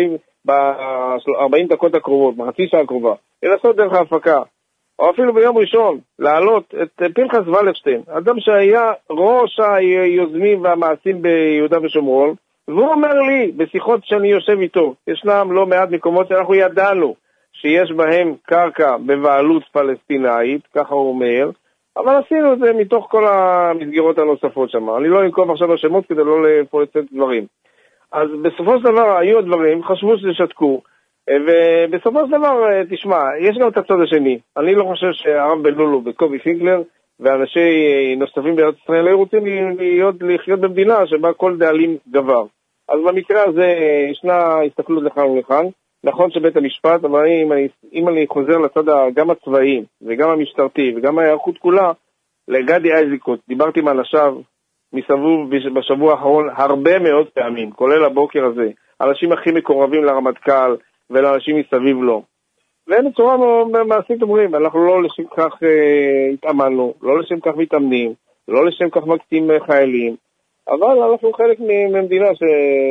ב-ארבעים דקות הקרובות, בחצי שעה הקרובה, לנסות דרך ההפקה, או אפילו ביום ראשון, להעלות את פנחס ולרשטיין, אדם שהיה ראש היוזמים והמעשים ביהודה ושומרון, והוא אומר לי, בשיחות שאני יושב איתו, ישנם לא מעט מקומות שאנחנו ידענו שיש בהם קרקע בבעלות פלסטינאית, ככה הוא אומר, אבל עשינו את זה מתוך כל המסגרות הנוספות שם. אני לא אנקוב עכשיו השמות כדי לא לפוצץ דברים. אז בסופו של דבר היו הדברים, חשבו ששתקו, ובסופו של דבר, תשמע, יש גם את הצד השני. אני לא חושב שהרב בן לולו וקובי פינקלר ואנשי נוספים בארץ ישראל היו רוצים להיות, לחיות במדינה שבה כל דאלים גבר. אז במקרה הזה ישנה הסתכלות לכאן ולכאן. נכון שבית המשפט, אבל אם אני, אם אני חוזר לצד גם הצבאי וגם המשטרתי וגם ההיערכות כולה, לגדי איזיקוט, דיברתי עם אנשיו מסביב בשבוע האחרון הרבה מאוד פעמים, כולל הבוקר הזה, אנשים הכי מקורבים לרמטכ"ל ולאנשים מסביב לו. והם בצורה מעשית אומרים, אנחנו לא לשם כך אה, התאמנו, לא לשם כך מתאמנים, לא לשם כך מקצים חיילים, אבל אנחנו חלק ממדינה ש...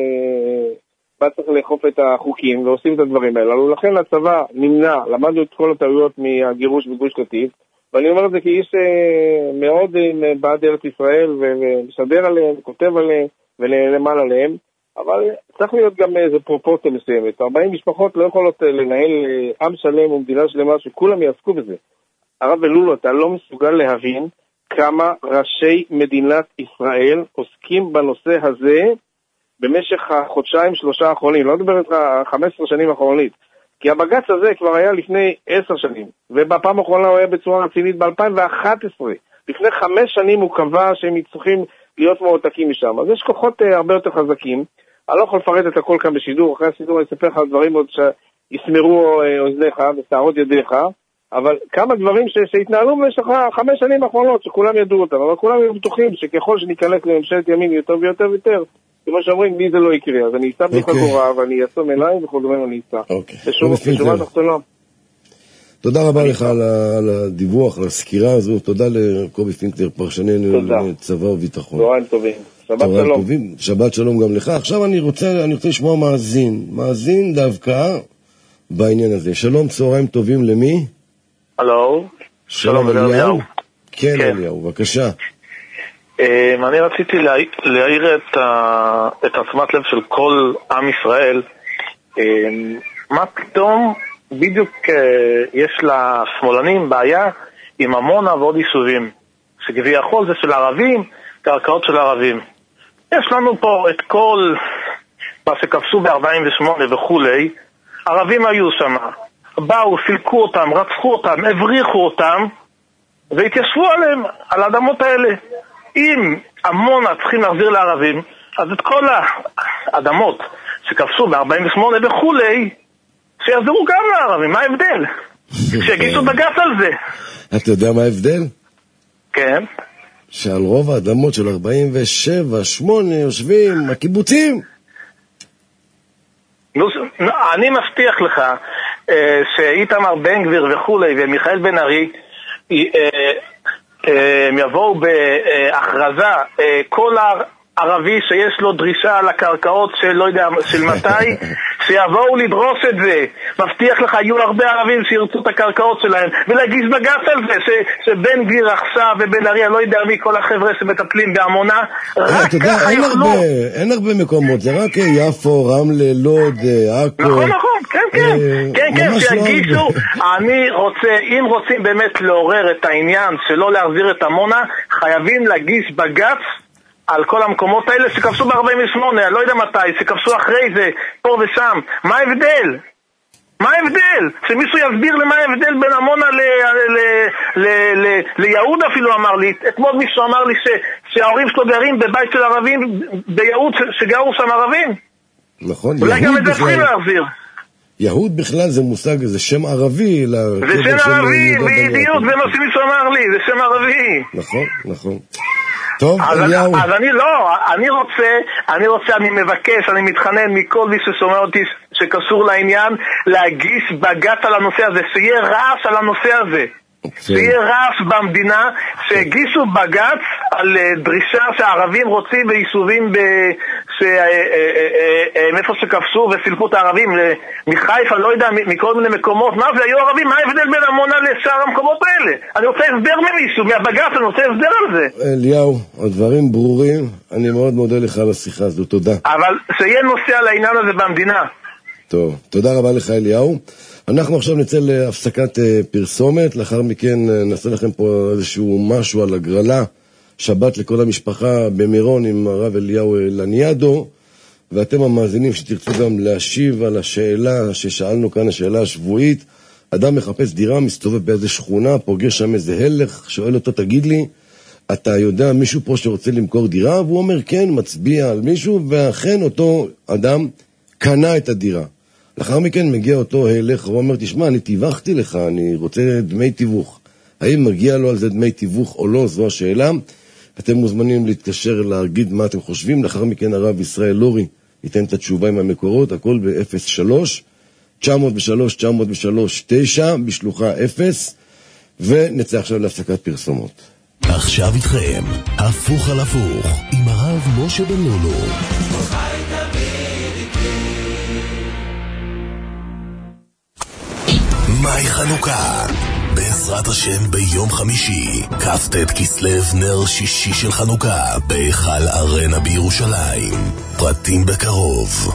בה צריך לאכוף את החוקים ועושים את הדברים האלה. לכן הצבא נמנע, למדנו את כל הטעויות מהגירוש בגוש קטיף, ואני אומר את זה כאיש מאוד בעד ארץ ישראל ומשדר עליהם, כותב עליהם ולמעלה עליהם, אבל צריך להיות גם איזו פרופורציה מסוימת. ארבעים משפחות לא יכולות לנהל עם שלם ומדינה שלמה שכולם יעסקו בזה. הרב בלולו, אתה לא מסוגל להבין כמה ראשי מדינת ישראל עוסקים בנושא הזה במשך החודשיים, שלושה האחרונים, לא מדבר איתך חמש עשרה שנים האחרונית, כי הבג"ץ הזה כבר היה לפני עשר שנים, ובפעם האחרונה הוא היה בצורה רצינית ב-אלפיים ואחת עשרה. לפני חמש שנים הוא קבע שהם צריכים להיות מועתקים משם. אז יש כוחות uh, הרבה יותר חזקים. אני לא יכול לפרט את הכל כאן בשידור, אחרי השידור אני אספר לך דברים עוד שיסמרו uh, אוזניך וסערות ידיך, אבל כמה דברים ש- שהתנהלו במשך חמש שנים האחרונות, שכולם ידעו אותם, אבל כולם יהיו בטוחים שככל שניכנס לממשלת ימין יותר ויותר ויותר, כמו שאומרים, לי זה לא יקרה, אז אני אסע בחגורה, ואני אעשום אליי, וכל דברים אני אסע. בשורה תחתונה. תודה רבה לך על הדיווח, על הסקירה הזו, תודה לקובי פינקלר, פרשננו לצבא וביטחון. צהריים טובים, שבת שלום. שבת שלום גם לך. עכשיו אני רוצה לשמוע מאזין, מאזין דווקא, בעניין הזה. שלום, צהריים טובים למי? הלו. שלום, אליהו. כן, אליהו, בבקשה. אני רציתי להעיר את עצמת לב של כל עם ישראל. מה פתאום בדיוק יש לשמאלנים בעיה עם עמונה ועוד יישובים, שכביכול זה של ערבים, קרקעות של ערבים. יש לנו פה את כל מה שכבשו ב-ארבעים ושמונה וכולי. ערבים היו שם, באו, סילקו אותם, רצחו אותם, הבריחו אותם והתיישבו עליהם, על האדמות האלה. אם עמונה צריכים להחזיר לערבים, אז את כל האדמות שכבשו ב-ארבעים ושמונה וכולי שיחזרו גם לערבים. מה ההבדל? שיגישו בג"ץ על זה. אתה יודע מה ההבדל? כן. שעל רוב האדמות של ארבעים ושבע, שמונה יושבים הקיבוצים. אני מבטיח לך שאיתמר בן גביר וכולי ומיכאל בן ארי הם יבואו בהכרזה, כל ערבי שיש לו דרישה על הקרקעות של לא יודע של מתי, שיבואו לדרוש את זה. מבטיח לך, יהיו הרבה ערבים שירצו את הקרקעות שלהם ולהגיש בג"ץ על זה, שבן גביר עכשיו ובן ארי, אני לא יודע מי, כל החבר'ה שמטפלים בעמונה, רק ככה יוכלו. אין הרבה מקומות, זה רק יפו, רמלה, לוד, עכו. נכון, נכון, כן, כן, כן, כן, שיגישו. אני רוצה, אם רוצים באמת לעורר את העניין שלא להחזיר את עמונה, חייבים להגיש בג"ץ על כל המקומות האלה שכבשו ב-ארבעים ושמונה, אני לא יודע מתי, שכבשו אחרי זה, פה ושם. מה ההבדל? מה ההבדל? שמישהו יסביר לי מה ההבדל בין עמונה ליהוד אפילו אמר לי. אתמול מישהו אמר לי שההורים שלו גרים בבית של ערבים, ביהוד שגרו שם ערבים. נכון, אולי גם את זה צריכים להחזיר. יהוד בכלל זה מושג, זה שם ערבי. זה שם ערבי, בדיוק, זה מה שמישהו אמר לי, זה שם ערבי. נכון, נכון. טוב, אז, אליהו. אז אני לא, אני רוצה, אני רוצה, אני מבקש, אני מתחנן מכל מי ששומע אותי שקשור לעניין, להגיש בג"ץ על הנושא הזה, שיהיה רעש על הנושא הזה. שיהיה רעש במדינה, שהגישו בג"ץ על דרישה שהערבים רוצים ביישובים מאיפה שכבשו וסילקו את הערבים, מחיפה, לא יודע, מכל מיני מקומות. מה זה, היו ערבים? מה ההבדל בין עמונה לשאר המקומות האלה? אני רוצה הסבר ממישהו, מהבג"ץ, אני רוצה הסבר על זה. אליהו, הדברים ברורים, אני מאוד מודה לך על השיחה הזו, תודה. אבל שיהיה נושא על העניין הזה במדינה. טוב, תודה רבה לך אליהו. אנחנו עכשיו נצא להפסקת פרסומת, לאחר מכן נעשה לכם פה איזשהו משהו על הגרלה, שבת לכל המשפחה במירון עם הרב אליהו לניאדו, ואתם המאזינים שתרצו גם להשיב על השאלה ששאלנו כאן, השאלה השבועית. אדם מחפש דירה, מסתובב באיזה שכונה, פוגש שם איזה הלך, שואל אותו, תגיד לי, אתה יודע מישהו פה שרוצה למכור דירה? והוא אומר כן, מצביע על מישהו, ואכן אותו אדם קנה את הדירה. לאחר מכן מגיע אותו הלך, הוא אומר, תשמע, אני תיווכתי לך, אני רוצה דמי תיווך. האם מגיע לו על זה דמי תיווך או לא? זו השאלה. אתם מוזמנים להתקשר להגיד מה אתם חושבים. לאחר מכן הרב ישראל לורי ייתן את התשובה עם המקורות, הכל ב-אפס שלוש תשע אפס שלוש תשע אפס שלוש תשע בשלוחה אפס, ונצא עכשיו להפסקת פרסומות. עכשיו איתכם, הפוך על הפוך, עם הרב משה בן לולו. מהי חנוכה? בעזרת השם ביום חמישי, כ"ט כסלו נר שישי של חנוכה, בהיכל ארנה בירושלים. פרטים בקרוב.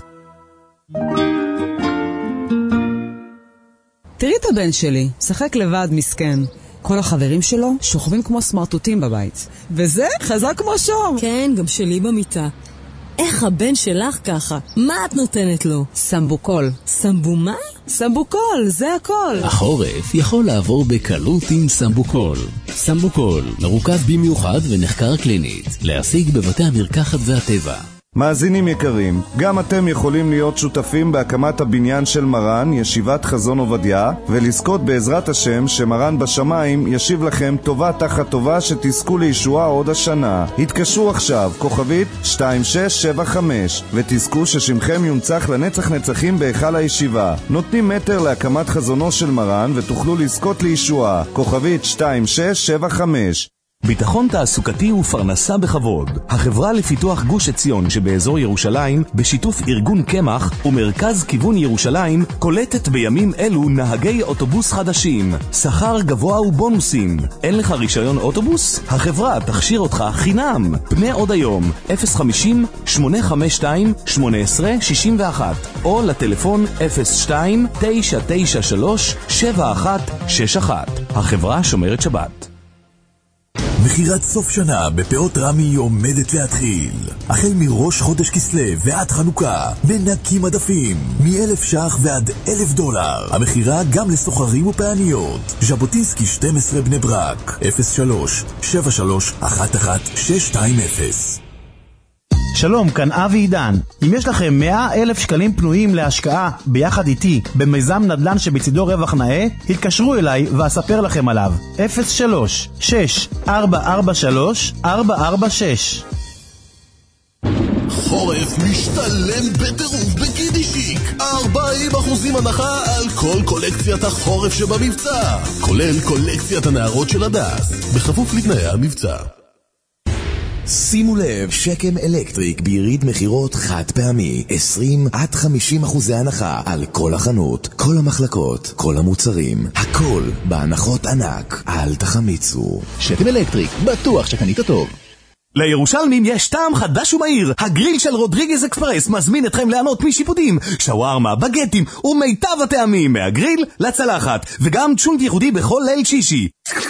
תראי את הבן שלי, שחק לבד מסכן. כל החברים שלו שוכבים כמו סמרטוטים בבית. וזה חזק כמו שור. כן, גם שלי במיטה. איך הבן שלך ככה? מה את נותנת לו? סמבוקול. סמבו מה? סמבוקול, זה הכל. החורף יכול לעבור בקלות עם סמבוקול. סמבוקול מרוכז במיוחד ונחקר קלינית. להשיג בבתי המרקחת והטבע. מאזינים יקרים, גם אתם יכולים להיות שותפים בהקמת הבניין של מרן, ישיבת חזון עובדיה, ולזכות בעזרת השם שמרן בשמיים ישיב לכם טובה תחת טובה שתזכו לישועה עוד השנה. התקשרו עכשיו, כוכבית שתיים שש שבע חמש, ותזכו ששמכם יונצח לנצח נצחים בהיכל הישיבה. נותנים מטר להקמת חזונו של מרן ותוכלו לזכות לישועה. כוכבית שתיים שש שבע חמש. ביטחון תעסוקתי ופרנסה בכבוד. החברה לפיתוח גוש עציון שבאזור ירושלים, בשיתוף ארגון קמח ומרכז כיוון ירושלים, קולטת בימים אלו נהגי אוטובוס חדשים. שכר גבוה ובונוסים. אין לך רישיון אוטובוס? החברה תכשיר אותך חינם. פנה עוד היום אפס חמישים שמונה חמש שתיים שמונה עשרה שישים ואחת או לטלפון אפס שתיים תשע תשע שלוש שבע אחת שש אחת. החברה שומרת שבת. מחירת סוף שנה בפאות רמי עומדת להתחיל. החל מראש חודש כסלו ועד חנוכה, מנקי מדפים, מאלף שח ועד אלף דולר. המחירה גם לסוחרים ופעניות. ז'בוטינסקי שתים עשרה בני ברק, אפס שלוש שבע שלוש אחת אחת שש שתיים אפס. שלום, כאן אבי עידן. אם יש לכם מאה אלף שקלים פנויים להשקעה ביחד איתי במיזם נדל"ן שבצידו רווח נאה, התקשרו אליי ואספר לכם עליו. אפס שלוש שש ארבע ארבע שלוש ארבע ארבע שש. חורף משתלם בטירוף בקידישיק. ארבעים אחוזים הנחה על כל קולקציית החורף שבמבצע, כולל קולקציית הנערות של הדס, בכפוף לתנאי המבצע. שימו לב, שקם אלקטריק ביריד מחירות חד פעמי, עשרים עד חמישים אחוזי הנחה על כל החנות, כל המחלקות, כל המוצרים, הכל בהנחות ענק. אל תחמיצו. שקם אלקטריק, בטוח שקנית טוב. לירושלמים יש טעם חדש ומהיר. הגריל של רודריגז אקספרס מזמין אתכם ליהנות משיפוטים, שווארמה, בגטים ומיטב הטעמים מהגריל לצלחת, וגם צ'ונט ייחודי בכל ליל שישי.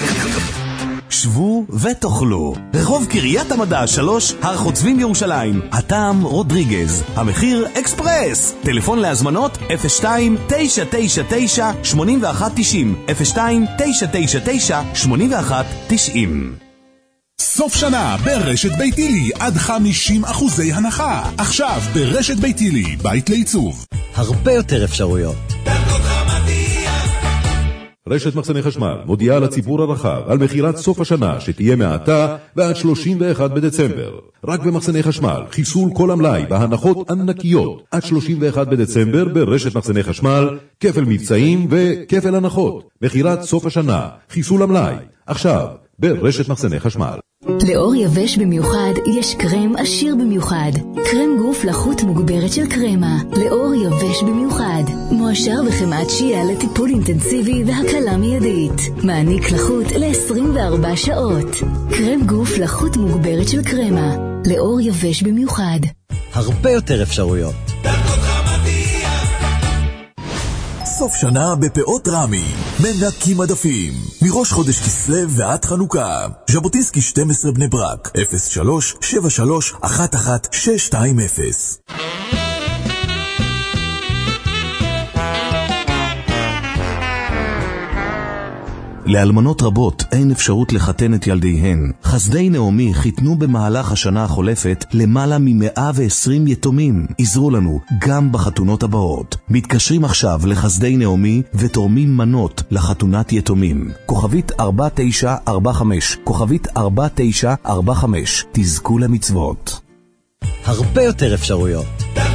שבו ותאכלו. רחוב קריית המדע שלוש, הר חוצבים ירושלים. הטעם רודריגז, המחיר אקספרס. טלפון להזמנות אפס שתיים תשע תשע תשע שמונה אחת תשע אפס אפס שתיים תשע תשע תשע שמונה אחת תשע. סוף שנה ברשת ביתילי עד חמישים אחוזי הנחה. עכשיו ברשת ביתילי, בית לעיצוב. הרבה יותר אפשרויות. רשת מחסני חשמל מודיעה לציבור הרחב על מחירת סוף השנה שתהיה מעתה ועד שלושים ואחד בדצמבר. רק במחסני חשמל, חיסול כל המלאי בהנחות ענקיות עד שלושים ואחד בדצמבר ברשת מחסני חשמל, כפל מבצעים וכפל הנחות. מחירת סוף השנה, חיסול המלאי, עכשיו ברשת מחסני חשמל. לאור יבש במיוחד יש קרם עשיר במיוחד. קרם גוף לחות מוגברת של קרמה. לאור יבש במיוחד. מועשר בחמת שיעה לטיפול אינטנסיבי והקלה מיידית. מעניק לחות ל-עשרים וארבע שעות. קרם גוף לחות מוגברת של קרמה. לאור יבש במיוחד. הרבה יותר אפשרויות. סוף שנה בפאות רמי, מנקי מדפים, מראש חודש כסלו ועד חנוכה. ז'בוטינסקי שתים עשרה בני ברק, אפס שלוש שבע שלוש אחת אחת שש שתיים אפס. לאלמנות רבות אין אפשרות לחתן את ילדיהן. חסדי נעמי חיתנו במהלך השנה החולפת למעלה מ-מאה ועשרים יתומים. עזרו לנו גם בחתונות הבאות. מתקשרים עכשיו לחסדי נעמי ותורמים מנות לחתונת יתומים. כוכבית ארבע תשע ארבע חמש, כוכבית ארבע תשע ארבע חמש. תזכו למצוות. הרבה יותר אפשרויות.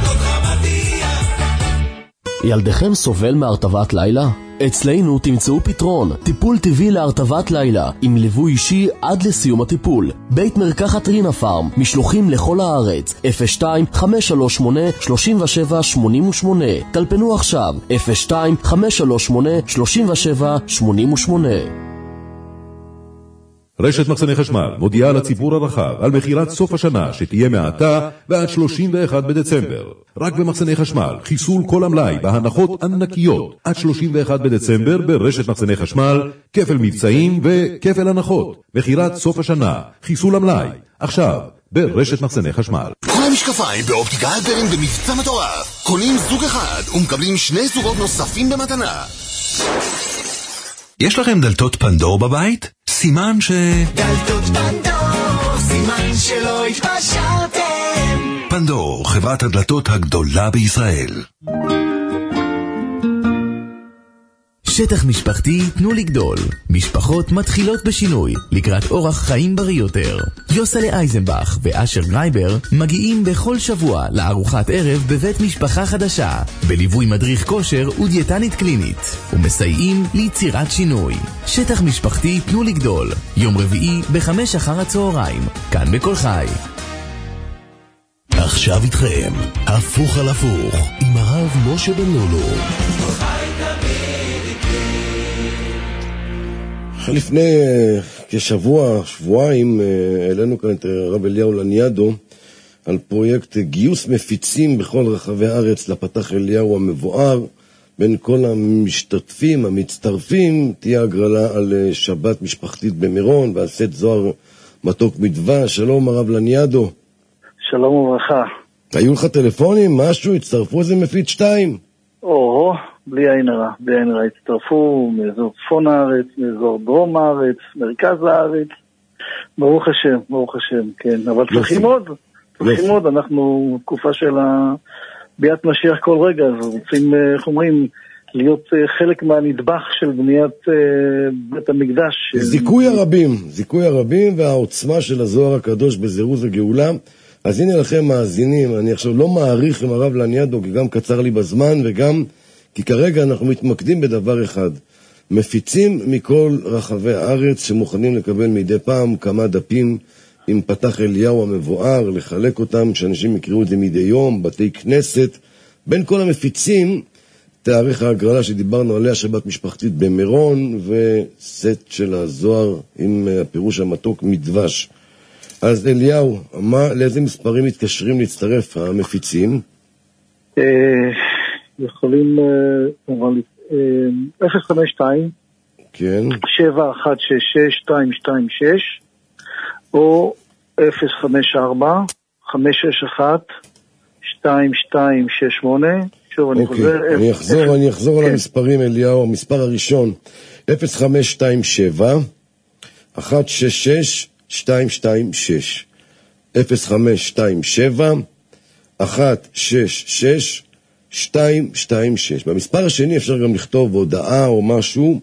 ילדיכם סובל מהרטבת לילה? אצלנו תמצאו פתרון, טיפול טבעי להרטבת לילה, עם ליווי אישי עד לסיום הטיפול. בית מרקחת רינה פארם, משלוחים לכל הארץ, אפס שתיים חמש שלוש שמונה שלוש שבע שמונה שמונה. טלפנו עכשיו, אפס שתיים חמש שלוש שמונה שלוש שבע שמונה שמונה. רשת מחסני חשמל מודיעה לציבור הרחב על מחירת סוף השנה שתהיה מעתה ועד שלושים ואחד בדצמבר. רק במחסני חשמל, חיסול כל המלאי בהנחות ענקיות עד שלושים ואחד בדצמבר ברשת מחסני חשמל, כפל מבצעים וכפל הנחות. מחירת סוף השנה, חיסול המלאי, עכשיו ברשת מחסני חשמל. כל המשקפיים באופטיקה הלפרין במבצע מטורף. קונים זוג אחד ומקבלים שני זוגות נוספים במתנה. יש לכם דלתות פנדור בבית? סימן ש... דלתות פנדור, סימן שלא התפשרתם. פנדור, חברת הדלתות הגדולה בישראל. שטח משפחתי תנו לגדול. משפחות מתחילות בשינוי לקראת אורח חיים בריא יותר. יוסלה אייזנבך ואשר גרייבר מגיעים בכל שבוע לארוחת ערב בבית משפחה חדשה, בליווי מדריך כושר ודיאטנית קלינית, ומסייעים ליצירת שינוי. שטח משפחתי תנו לגדול, יום רביעי בחמש אחר הצהריים, כאן בכל חי. עכשיו איתכם, הפוך על הפוך, עם הרב משה בן לולו. לפני כשבוע, שבועיים, העלינו כאן את הרב אליהו לניאדו על פרויקט גיוס מפיצים בכל רחבי הארץ לפתח אליהו המבואר. בין כל המשתתפים, המצטרפים, תהיה הגרלה על שבת משפחתית במירון ועל סט זוהר מתוק מדבש. שלום הרב לניאדו. שלום וברכה. היו לך טלפונים, משהו? הצטרפו איזה מפיץ שתיים? או, בלי עין הרע, בלי עין הרע. הצטרפו מאזור צפון הארץ, מאזור דרום הארץ, מרכז הארץ. ברוך השם, ברוך השם, כן. אבל צריכים עוד, צריכים עוד. אנחנו תקופה של ביאת משיח כל רגע, אז רוצים, איך אומרים, להיות חלק מהנדבך של בניית בית המקדש. זיכוי הרבים, זיכוי הרבים והעוצמה של הזוהר הקדוש בזירוז הגאולה. אז הנה לכם מאזינים, אני עכשיו לא מעריך עם הרב לניאדו, כי גם קצר לי בזמן וגם כי כרגע אנחנו מתמקדים בדבר אחד. מפיצים מכל רחבי הארץ שמוכנים לקבל מדי פעם כמה דפים עם פתח אליהו המבואר, לחלק אותם, שאנשים יקראו את זה מדי יום, בתי כנסת. בין כל המפיצים, תאריך ההגרלה שדיברנו עליה, שבת משפחתית במירון, וסט של הזוהר עם הפירוש המתוק מדבש. אז אליהו, מה, לאיזה מספרים מתקשרים להצטרף המפיצים? יכולים, אפס חמש שתיים כן. שבע אחת שש שש שתיים שתיים שש או אפס חמש ארבע חמש שש אחת שתיים שתיים שש שמונה. שוב אני חוזר. אני אחזור, אני אחזור על המספרים אליהו. המספר הראשון אפס חמש שתיים שבע אחת שש שש שתיים שתיים שש אפס חמש שתיים שבע אחת שש שש שתיים שתיים שש. במספר השני אפשר גם לכתוב הודעה או משהו,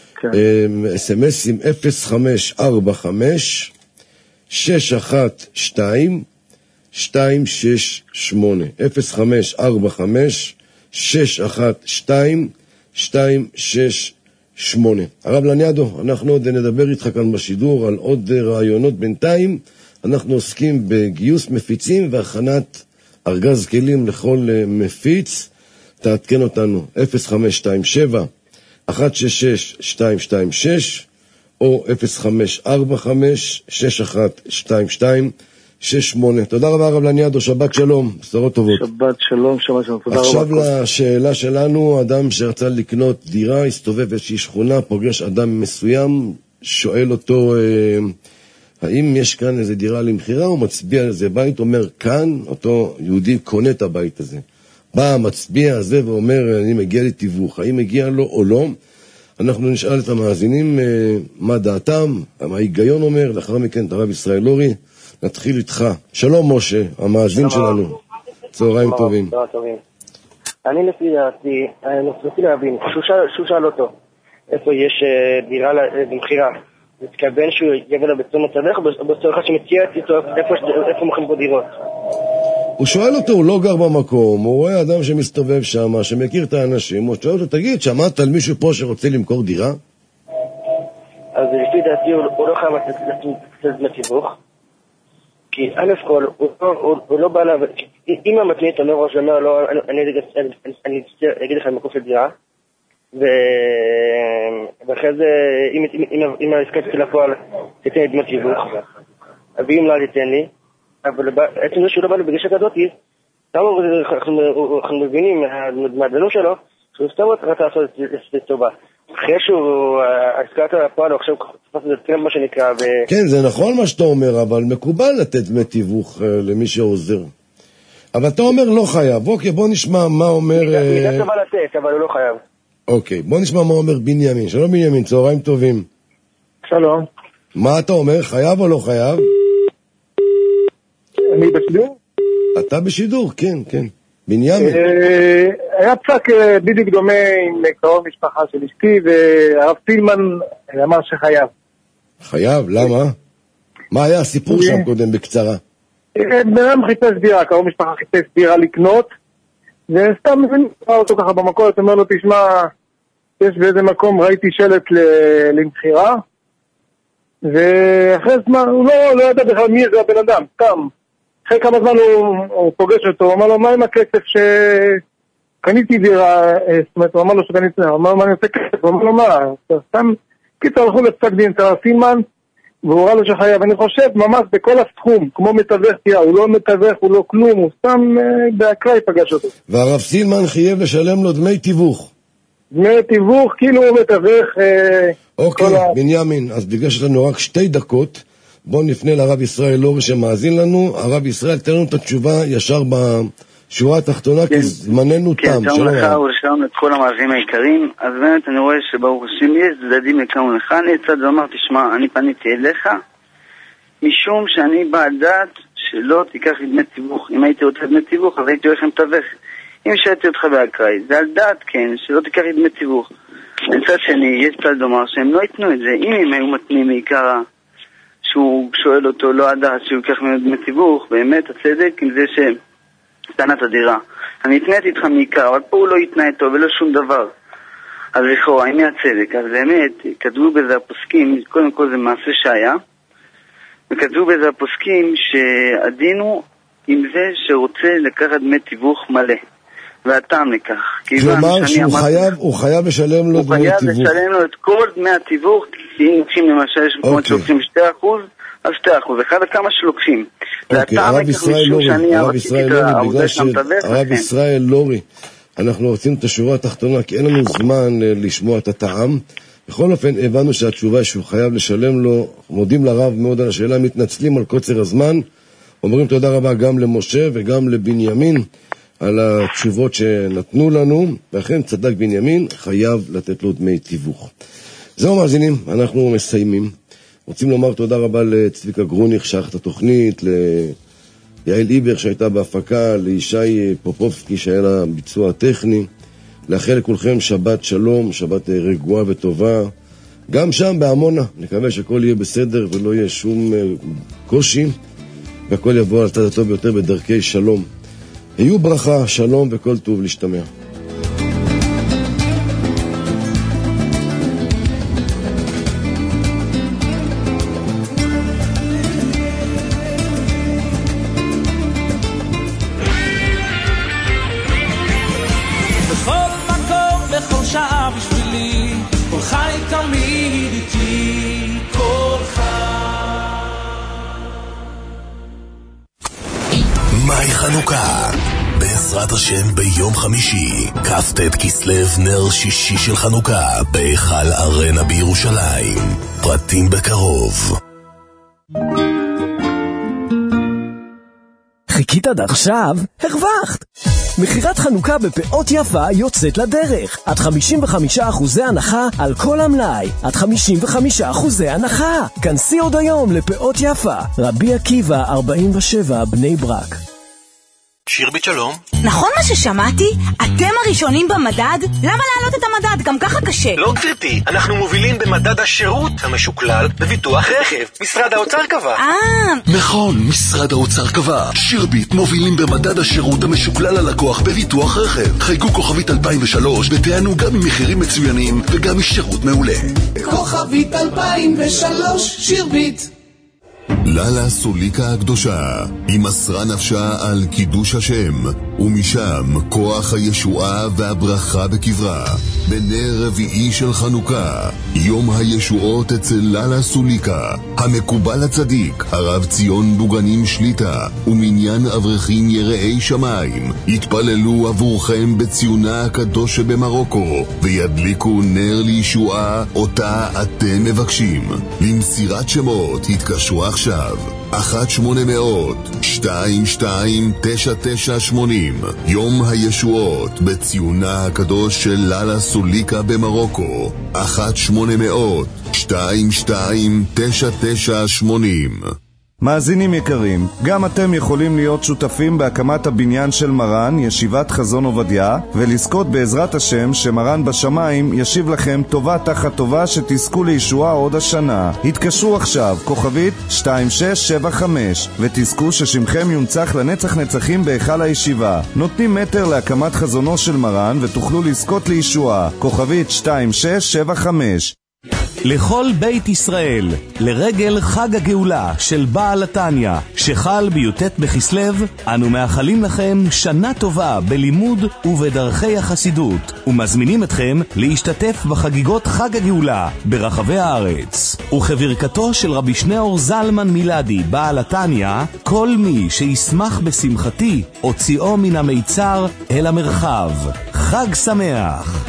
אס אם אס עם אפס חמש ארבע חמש שש אחת שתיים שתיים שש שמונה אפס חמש ארבע חמש שש אחת שתיים שתיים שש שמונה. הרב לניאדו, אנחנו עוד נדבר איתך כאן בשידור על עוד רעיונות. בינתיים אנחנו עוסקים בגיוס מפיצים והכנת ארגז כלים לכל מפיץ. תעדכן אותנו אפס חמש שתיים שבע אחת שש שש שתיים שתיים שש או אפס חמש ארבע חמש שש אחת שתיים שתיים שש שמונה. תודה רבה הרב לניאדו, שבת שלום, בשורות טובות. שבת שלום, שבת שלום, תודה רבה. עכשיו לשאלה שלנו, אדם שרצה לקנות דירה, הסתובב איזושהי שכונה, פוגש אדם מסוים, שואל אותו, אה, האם יש כאן איזו דירה למחירה, הוא מצביע על איזה בית, אומר כאן, אותו יהודי קונה את הבית הזה. בא המצביע הזה ואומר, אני מגיע לתיווך, האם מגיע לו או לא? אנחנו נשאל את המאזינים אה, מה דעתם, מה ההיגיון אומר, לאחר מכן את הרב ישראל אורי. נתחיל איתך. שלום משה, המאזין שלנו. צהריים טובים. אני לפי דעתי, אני רוצה להבין, שהוא שאל אותו, איפה יש דירה למחירה, מתכוון שהוא יבוא לו בצום מצווך, או בצורך שמציע איתו, איפה מוכרים פה דירות? הוא שואל אותו, הוא לא גר במקום, הוא רואה אדם שמסתובב שם, שמכיר את האנשים, הוא שואל אותו, תגיד, שמעת על מישהו פה שרוצה למכור דירה? אז לפי דעתי הוא לא חייב לתת לתיווך, כי א' כל, הוא לא בא לה, אם המתנית אומר ראש ואומר לו, אני אגיד לך מקוף לדירה, ואחרי זה, אם העסקה תתחיל לפועל, תתן לי דמות תיווך, ואם לא תתן לי, אבל עצם זה שהוא לא בא לבגשת הדותי, אנחנו מבינים מהדנות שלו, שהוא סתם רצה לעשות את טובה. אחרי שהוא, העסקת הפועל, עכשיו תפס את זה מה שנקרא. כן, זה נכון מה שאתה אומר, אבל מקובל לתת דמי תיווך למי שעוזר. אבל אתה אומר לא חייב. אוקיי, בוא נשמע מה אומר... מידה טובה לתת, אבל הוא לא חייב. אוקיי, בוא נשמע מה אומר בנימין. שלום בנימין, צהריים טובים. שלום. מה אתה אומר, חייב או לא חייב? אני בשידור? אתה בשידור, כן, כן. בנימין. היה פסק בדיוק דומה עם קרוב משפחה של אשתי, והרב פילמן אמר שחייב. חייב? למה? מה היה הסיפור שם קודם בקצרה? בן אדם חיפש דירה, קרוב משפחה חיפש דירה לקנות, וסתם מבין אותו ככה במקום, אומר לו, תשמע, יש באיזה מקום, ראיתי שלט למחירה, ואחרי זמן, הוא לא, לא ידע בכלל מי זה הבן אדם, סתם. אחרי כמה זמן הוא, הוא פוגש אותו, הוא אמר לו, מה עם הכסף שקניתי דירה, זאת אומרת, הוא אמר לו שקניתי דירה, הוא אמר לו, מה אני עושה כסף? הוא אמר לו, מה? סתם, קיצר הלכו לפסק דין של הרב פילמן, והוא ראה לו שחייב. אני חושב, ממש בכל הסכום, כמו מתווך תיאה, הוא לא מתווך, הוא לא כלום, הוא סתם באקראי פגש אותו. והרב סילמן חייב לשלם לו דמי תיווך. דמי תיווך, כאילו הוא מתווך... אוקיי, בנימין, אז בגלל שיש לנו רק שתי דקות, בואו נפנה לרב ישראל לורי שמאזין לנו. הרב ישראל, תן לנו את התשובה ישר בשורה התחתונה, כי זמננו תם. כן, שלום לך ושלום לכל המאזינים היקרים. אז באמת אני רואה שברוך השם יש צדדים לכאן ולך. אני יצאת ואמר, תשמע, אני פניתי אליך, משום שאני בעד דעת שלא תיקח לי דמי תיווך. אם הייתי רוצה דמי תיווך, אז הייתי הולך מתווך. אם שאלתי אותך באקראי, זה על דעת כן, שלא תיקח לי דמי תיווך. מצד שני, יש צד לומר שהם לא יתנו את זה. אם הם היו מתנים מעיקר שהוא שואל אותו לא הדעת שהוא ייקח ממנו דמי תיווך, באמת הצדק עם זה שתנה את הדירה. אני התניתי איתך מעיקר, אבל פה הוא לא יתנה איתו ולא שום דבר. אז לכאורה, אם הצדק, אז באמת, כתבו בזה הפוסקים, קודם כל זה מעשה שהיה, וכתבו בזה הפוסקים שהדין הוא עם זה שרוצה לקחת דמי תיווך מלא. והטעם לכך. כלומר שהוא חייב, הוא חייב לשלם לו דמי תיווך. הוא חייב לשלם לו את כל דמי התיווך, כי אם לוקחים למשל, יש מקומות שלוקחים שתי אחוז, אז שתי אחוז, אחד לכמה שלוקחים. אוקיי, הרב ישראל לורי, הרב ישראל לורי, בגלל שהרב ישראל לורי, אנחנו רוצים את השורה התחתונה, כי אין לנו זמן לשמוע את הטעם. בכל אופן, הבנו שהתשובה שהוא חייב לשלם לו, מודים לרב מאוד על השאלה, מתנצלים על קוצר הזמן, אומרים תודה רבה גם למשה וגם לבנימין, על התשובות שנתנו לנו, ואכן צדק בנימין חייב לתת לו דמי תיווך. זהו מאזינים, אנחנו מסיימים. רוצים לומר תודה רבה לצביקה גרוניך שערך את התוכנית, ליעל איבר שהייתה בהפקה, לישי פופובסקי שהיה לה ביצוע טכני, לאחל לכולכם שבת שלום, שבת רגועה וטובה, גם שם בעמונה, נקווה שהכל יהיה בסדר ולא יהיה שום קושי, והכל יבוא על הצד הטוב ביותר בדרכי שלום. היו ברכה, שלום וכל טוב להשתמע. בכל מקום, בכל שעה בשבילי, כל חי תמיד איתי, כל חי. מהי חנוכה? בעזרת השם ביום חמישי, כ"ט כסלו נר שישי של חנוכה, בהיכל ארנה בירושלים. פרטים בקרוב. חיכית עד עכשיו? הרווחת! מחירת חנוכה בפאות יפה יוצאת לדרך. עד חמישים וחמישה אחוזי הנחה על כל המלאי. עד חמישים וחמישה אחוזי הנחה. כנסי עוד היום לפאות יפה. רבי עקיבא ארבעים ושבע בני ברק. שירבית שלום. נכון מה ששמעתי? אתם הראשונים במדד? למה להעלות את המדד? גם ככה קשה. לא גברתי, אנחנו מובילים במדד השירות המשוקלל בביטוח רכב. משרד האוצר קבע. אה. נכון, משרד האוצר קבע. שירבית מובילים במדד השירות המשוקלל ללקוח בביטוח רכב. חייגו כוכבית אלפיים ושלוש ותענו גם עם מחירים מצוינים וגם משירות מעולה. כוכבית אלפיים ושלוש, שירבית. ללה סוליקה הקדושה, היא מסרה נפשה על קידוש השם, ומשם כוח הישועה והברכה בקברה. בנר רביעי של חנוכה, יום הישועות אצל ללה סוליקה, המקובל הצדיק, הרב ציון בוגנים שליטה, ומניין אברכים יראי שמיים, יתפללו עבורכם בציונה הקדוש שבמרוקו, וידליקו נר לישועה אותה אתם מבקשים. למסירת שמות התקשרו עכשיו אחת שמונה מאות שתיים שתיים תשע תשע שמונים. יום הישועות בציונה הקדוש של ללה סוליקה במרוקו, אחת שמונה מאות שתיים שתיים תשע תשע שמונים. מאזינים יקרים, גם אתם יכולים להיות שותפים בהקמת הבניין של מרן, ישיבת חזון עובדיה, ולזכות בעזרת השם שמרן בשמיים ישיב לכם טובה תחת טובה שתזכו לישועה עוד השנה. התקשרו עכשיו, כוכבית שתיים שש שבע חמש, ותזכו ששמכם יונצח לנצח נצחים בהיכל הישיבה. נותנים מטר להקמת חזונו של מרן ותוכלו לזכות לישועה. כוכבית שתיים שש שבע חמש. לכל בית ישראל, לרגל חג הגאולה של בעל התניא, שחל בי"ט בכסלו, אנו מאחלים לכם שנה טובה בלימוד ובדרכי החסידות, ומזמינים אתכם להשתתף בחגיגות חג הגאולה ברחבי הארץ. וכברכתו של רבי שניאור זלמן מילדי, בעל התניא, כל מי שישמח בשמחתי, הוציאו מן המיצר אל המרחב. חג שמח!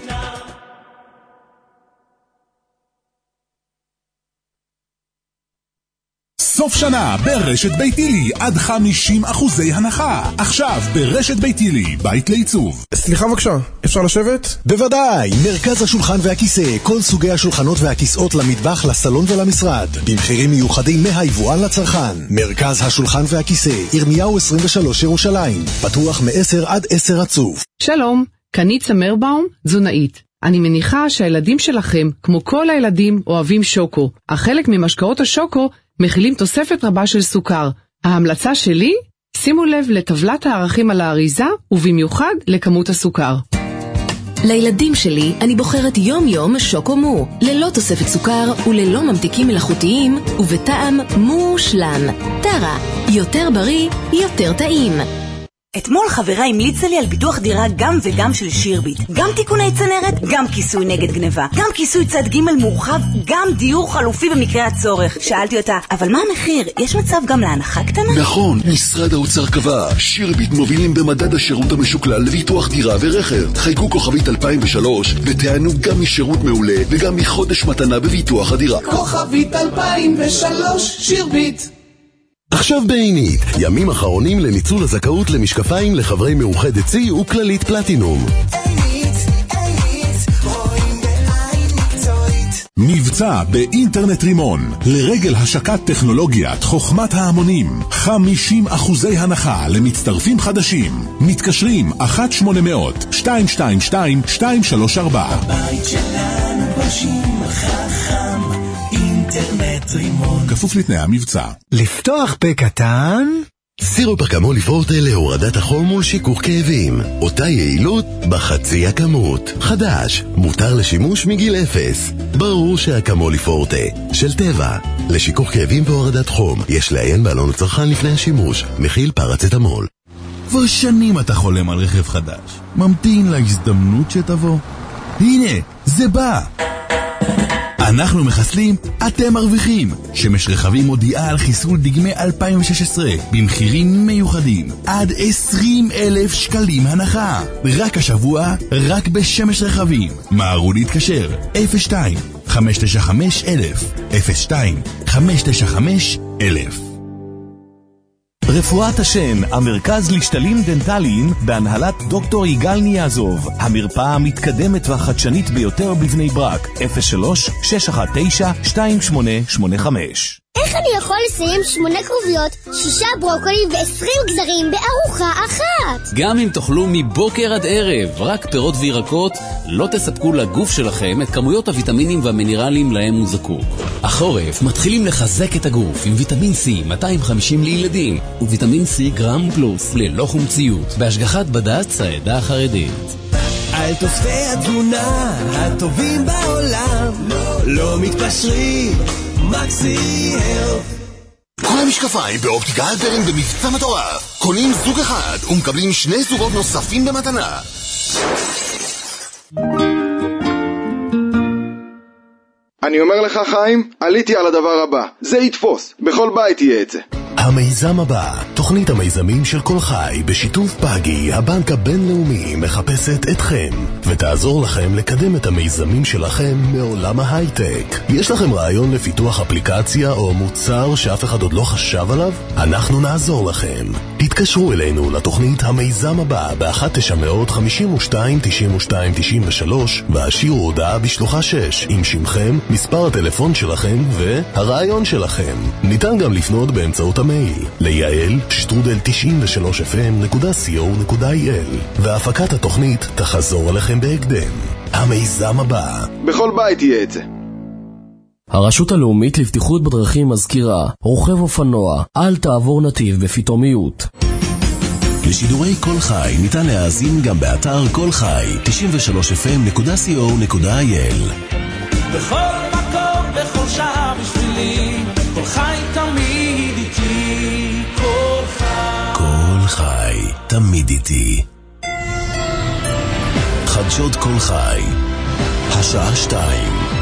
סוף שנה ברשת ביתילי עד חמישים אחוזי הנחה. עכשיו ברשת ביתילי, בית לעיצוב. סליחה בבקשה, אפשר לשבת? בוודאי, מרכז השולחן והכיסא, כל סוגי השולחנות והכיסאות למטבח, לסלון ולמשרד, במחירים מיוחדים מהיבואן לצרכן. מרכז השולחן והכיסא, ירמיהו עשרים ושלוש ירושלים, פתוח מ-עשר עד עשר רצוף. שלום, כאן צמרבאום, תזונאית. אני מניחה שהילדים שלכם, כמו כל הילדים, אוהבים שוקו. אך חלק ממשקאות השוקו מכילים תוספת רבה של סוכר. ההמלצה שלי? שימו לב לטבלת הערכים על האריזה, ובמיוחד לכמות הסוכר. לילדים שלי אני בוחרת יום יום שוקו מו, ללא תוספת סוכר וללא ממתיקים מלאכותיים, ובטעם מושלם. טרה, יותר בריא, יותר טעים. אתמול חברה המליצה לי על ביטוח דירה גם וגם של שירביט. גם תיקוני צנרת, גם כיסוי נגד גניבה, גם כיסוי צד ג' מורחב, גם דיור חלופי במקרה הצורך. שאלתי אותה, אבל מה המחיר? יש מצב גם להנחה קטנה? נכון, משרד האוצר קבע, שירביט מובילים במדד השירות המשוקלל לביטוח דירה ורכב. חייגו כוכבית אלפיים ושלוש ותענו גם משירות מעולה וגם מחודש מתנה בביטוח הדירה. כוכבית אלפיים ושלוש, שירביט. עכשיו בעינית, ימים אחרונים לניצול הזכאות למשקפיים לחברי מאוחדת צי וכללית פלטינום. מבצע באינטרנט רימון לרגל השקת טכנולוגיית חוכמת ההמונים, חמישים אחוזי הנחה למצטרפים חדשים. מתקשרים אחת שמונה מאות שתיים שתיים שתיים שתיים שלוש ארבע. הבית שלנו בשים חכם, אינטרנט רימון. כפוף לתנאי המבצע. לפתוח פה קטן? סירופרקמול פורטה להורדת החום ולשיכוך כאבים. אותה יעילות בחצי הכמות. חדש, מותר לשימוש מגיל אפס. ברור שהאקמול פורטה של טבע. לשיכוך כאבים והורדת חום יש לעיין בעלון הצרכן לפני השימוש. מכיל פרצטמול. כבר שנים אתה חולם על רכב חדש. ממתין להזדמנות שתבוא. הנה, זה בא. אנחנו מחסלים, אתם מרוויחים. שמש רכבים מודיעה על חיסול דגמי אלפיים ושש עשרה במחירים מיוחדים עד עשרים אלף שקלים הנחה. רק השבוע, רק בשמש רכבים. מהרו להתקשר אפס שתיים חמש תשע חמש אלף אפס שתיים חמש תשע חמש אלף. רפואת השן, המרכז לשתלים דנטליים בהנהלת דוקטור יגאל ניאזוב, המרפאה המתקדמת והחדשנית ביותר בבני ברק. אפס שלוש שש אחת תשע שתיים שמונה שמונה חמש. איך אני יכול לסיים שמונה כרוביות, שישה ברוקולים ועשרים גזרים בארוחה אחת? גם אם תאכלו מבוקר עד ערב רק פירות וירקות, לא תספקו לגוף שלכם את כמויות הוויטמינים והמינרלים להם הוא זקוק. החורף מתחילים לחזק את הגוף עם ויטמין C מאתיים וחמישים לילדים וויטמין C גרם פלוס ללא חומציות בהשגחת בד"ץ העדה החרדית. על תוספי התזונה הטובים בעולם, לא, לא מתפשרים, מקסי הלף. כל המשקפיים באופטיקה הלפרין במבצע מטורף. קונים זוג אחד ומקבלים שני זוגות נוספים במתנה. אני אומר לך חיים, עליתי על הדבר הבא, זה יתפוס, בכל בית יהיה את זה. המיזם הבא, תוכנית המיזמים של כל חי בשיתוף פאגי, הבנק הבינלאומי, מחפשת אתכם ותעזור לכם לקדם את המיזמים שלכם מעולם ההייטק. יש לכם רעיון לפיתוח אפליקציה או מוצר שאף אחד עוד לא חשב עליו? אנחנו נעזור לכם. התקשרו אלינו לתוכנית המיזם הבא ב-אחת תשע חמש שתיים תשעים ושתיים תשעים ושלוש והשאירו הודעה בשלוחה שש עם שמכם, מספר הטלפון שלכם והרעיון שלכם. ניתן גם לפנות באמצעות המייל ליעל שטרודל תשעים ושלוש אף אם נקודה סי או נקודה איי אל והפקת התוכנית תחזור עליכם בהקדם. המיזם הבא. בכל בית יהיה את זה. הרשות הלאומית לבטיחות בדרכים מזכירה, רוכב אופנוע, אל תעבור נתיב בפתאומיות. לשידורי כל חי ניתן להאזין גם באתר כל חי תשעים ושלוש אף אם נקודה סי או נקודה איי אל. בכל מקום, בכל שעה בשבילי, כל חי תמיד איתי, כל חי. כל חי תמיד איתי. חדשות כל חי, השעה שתיים.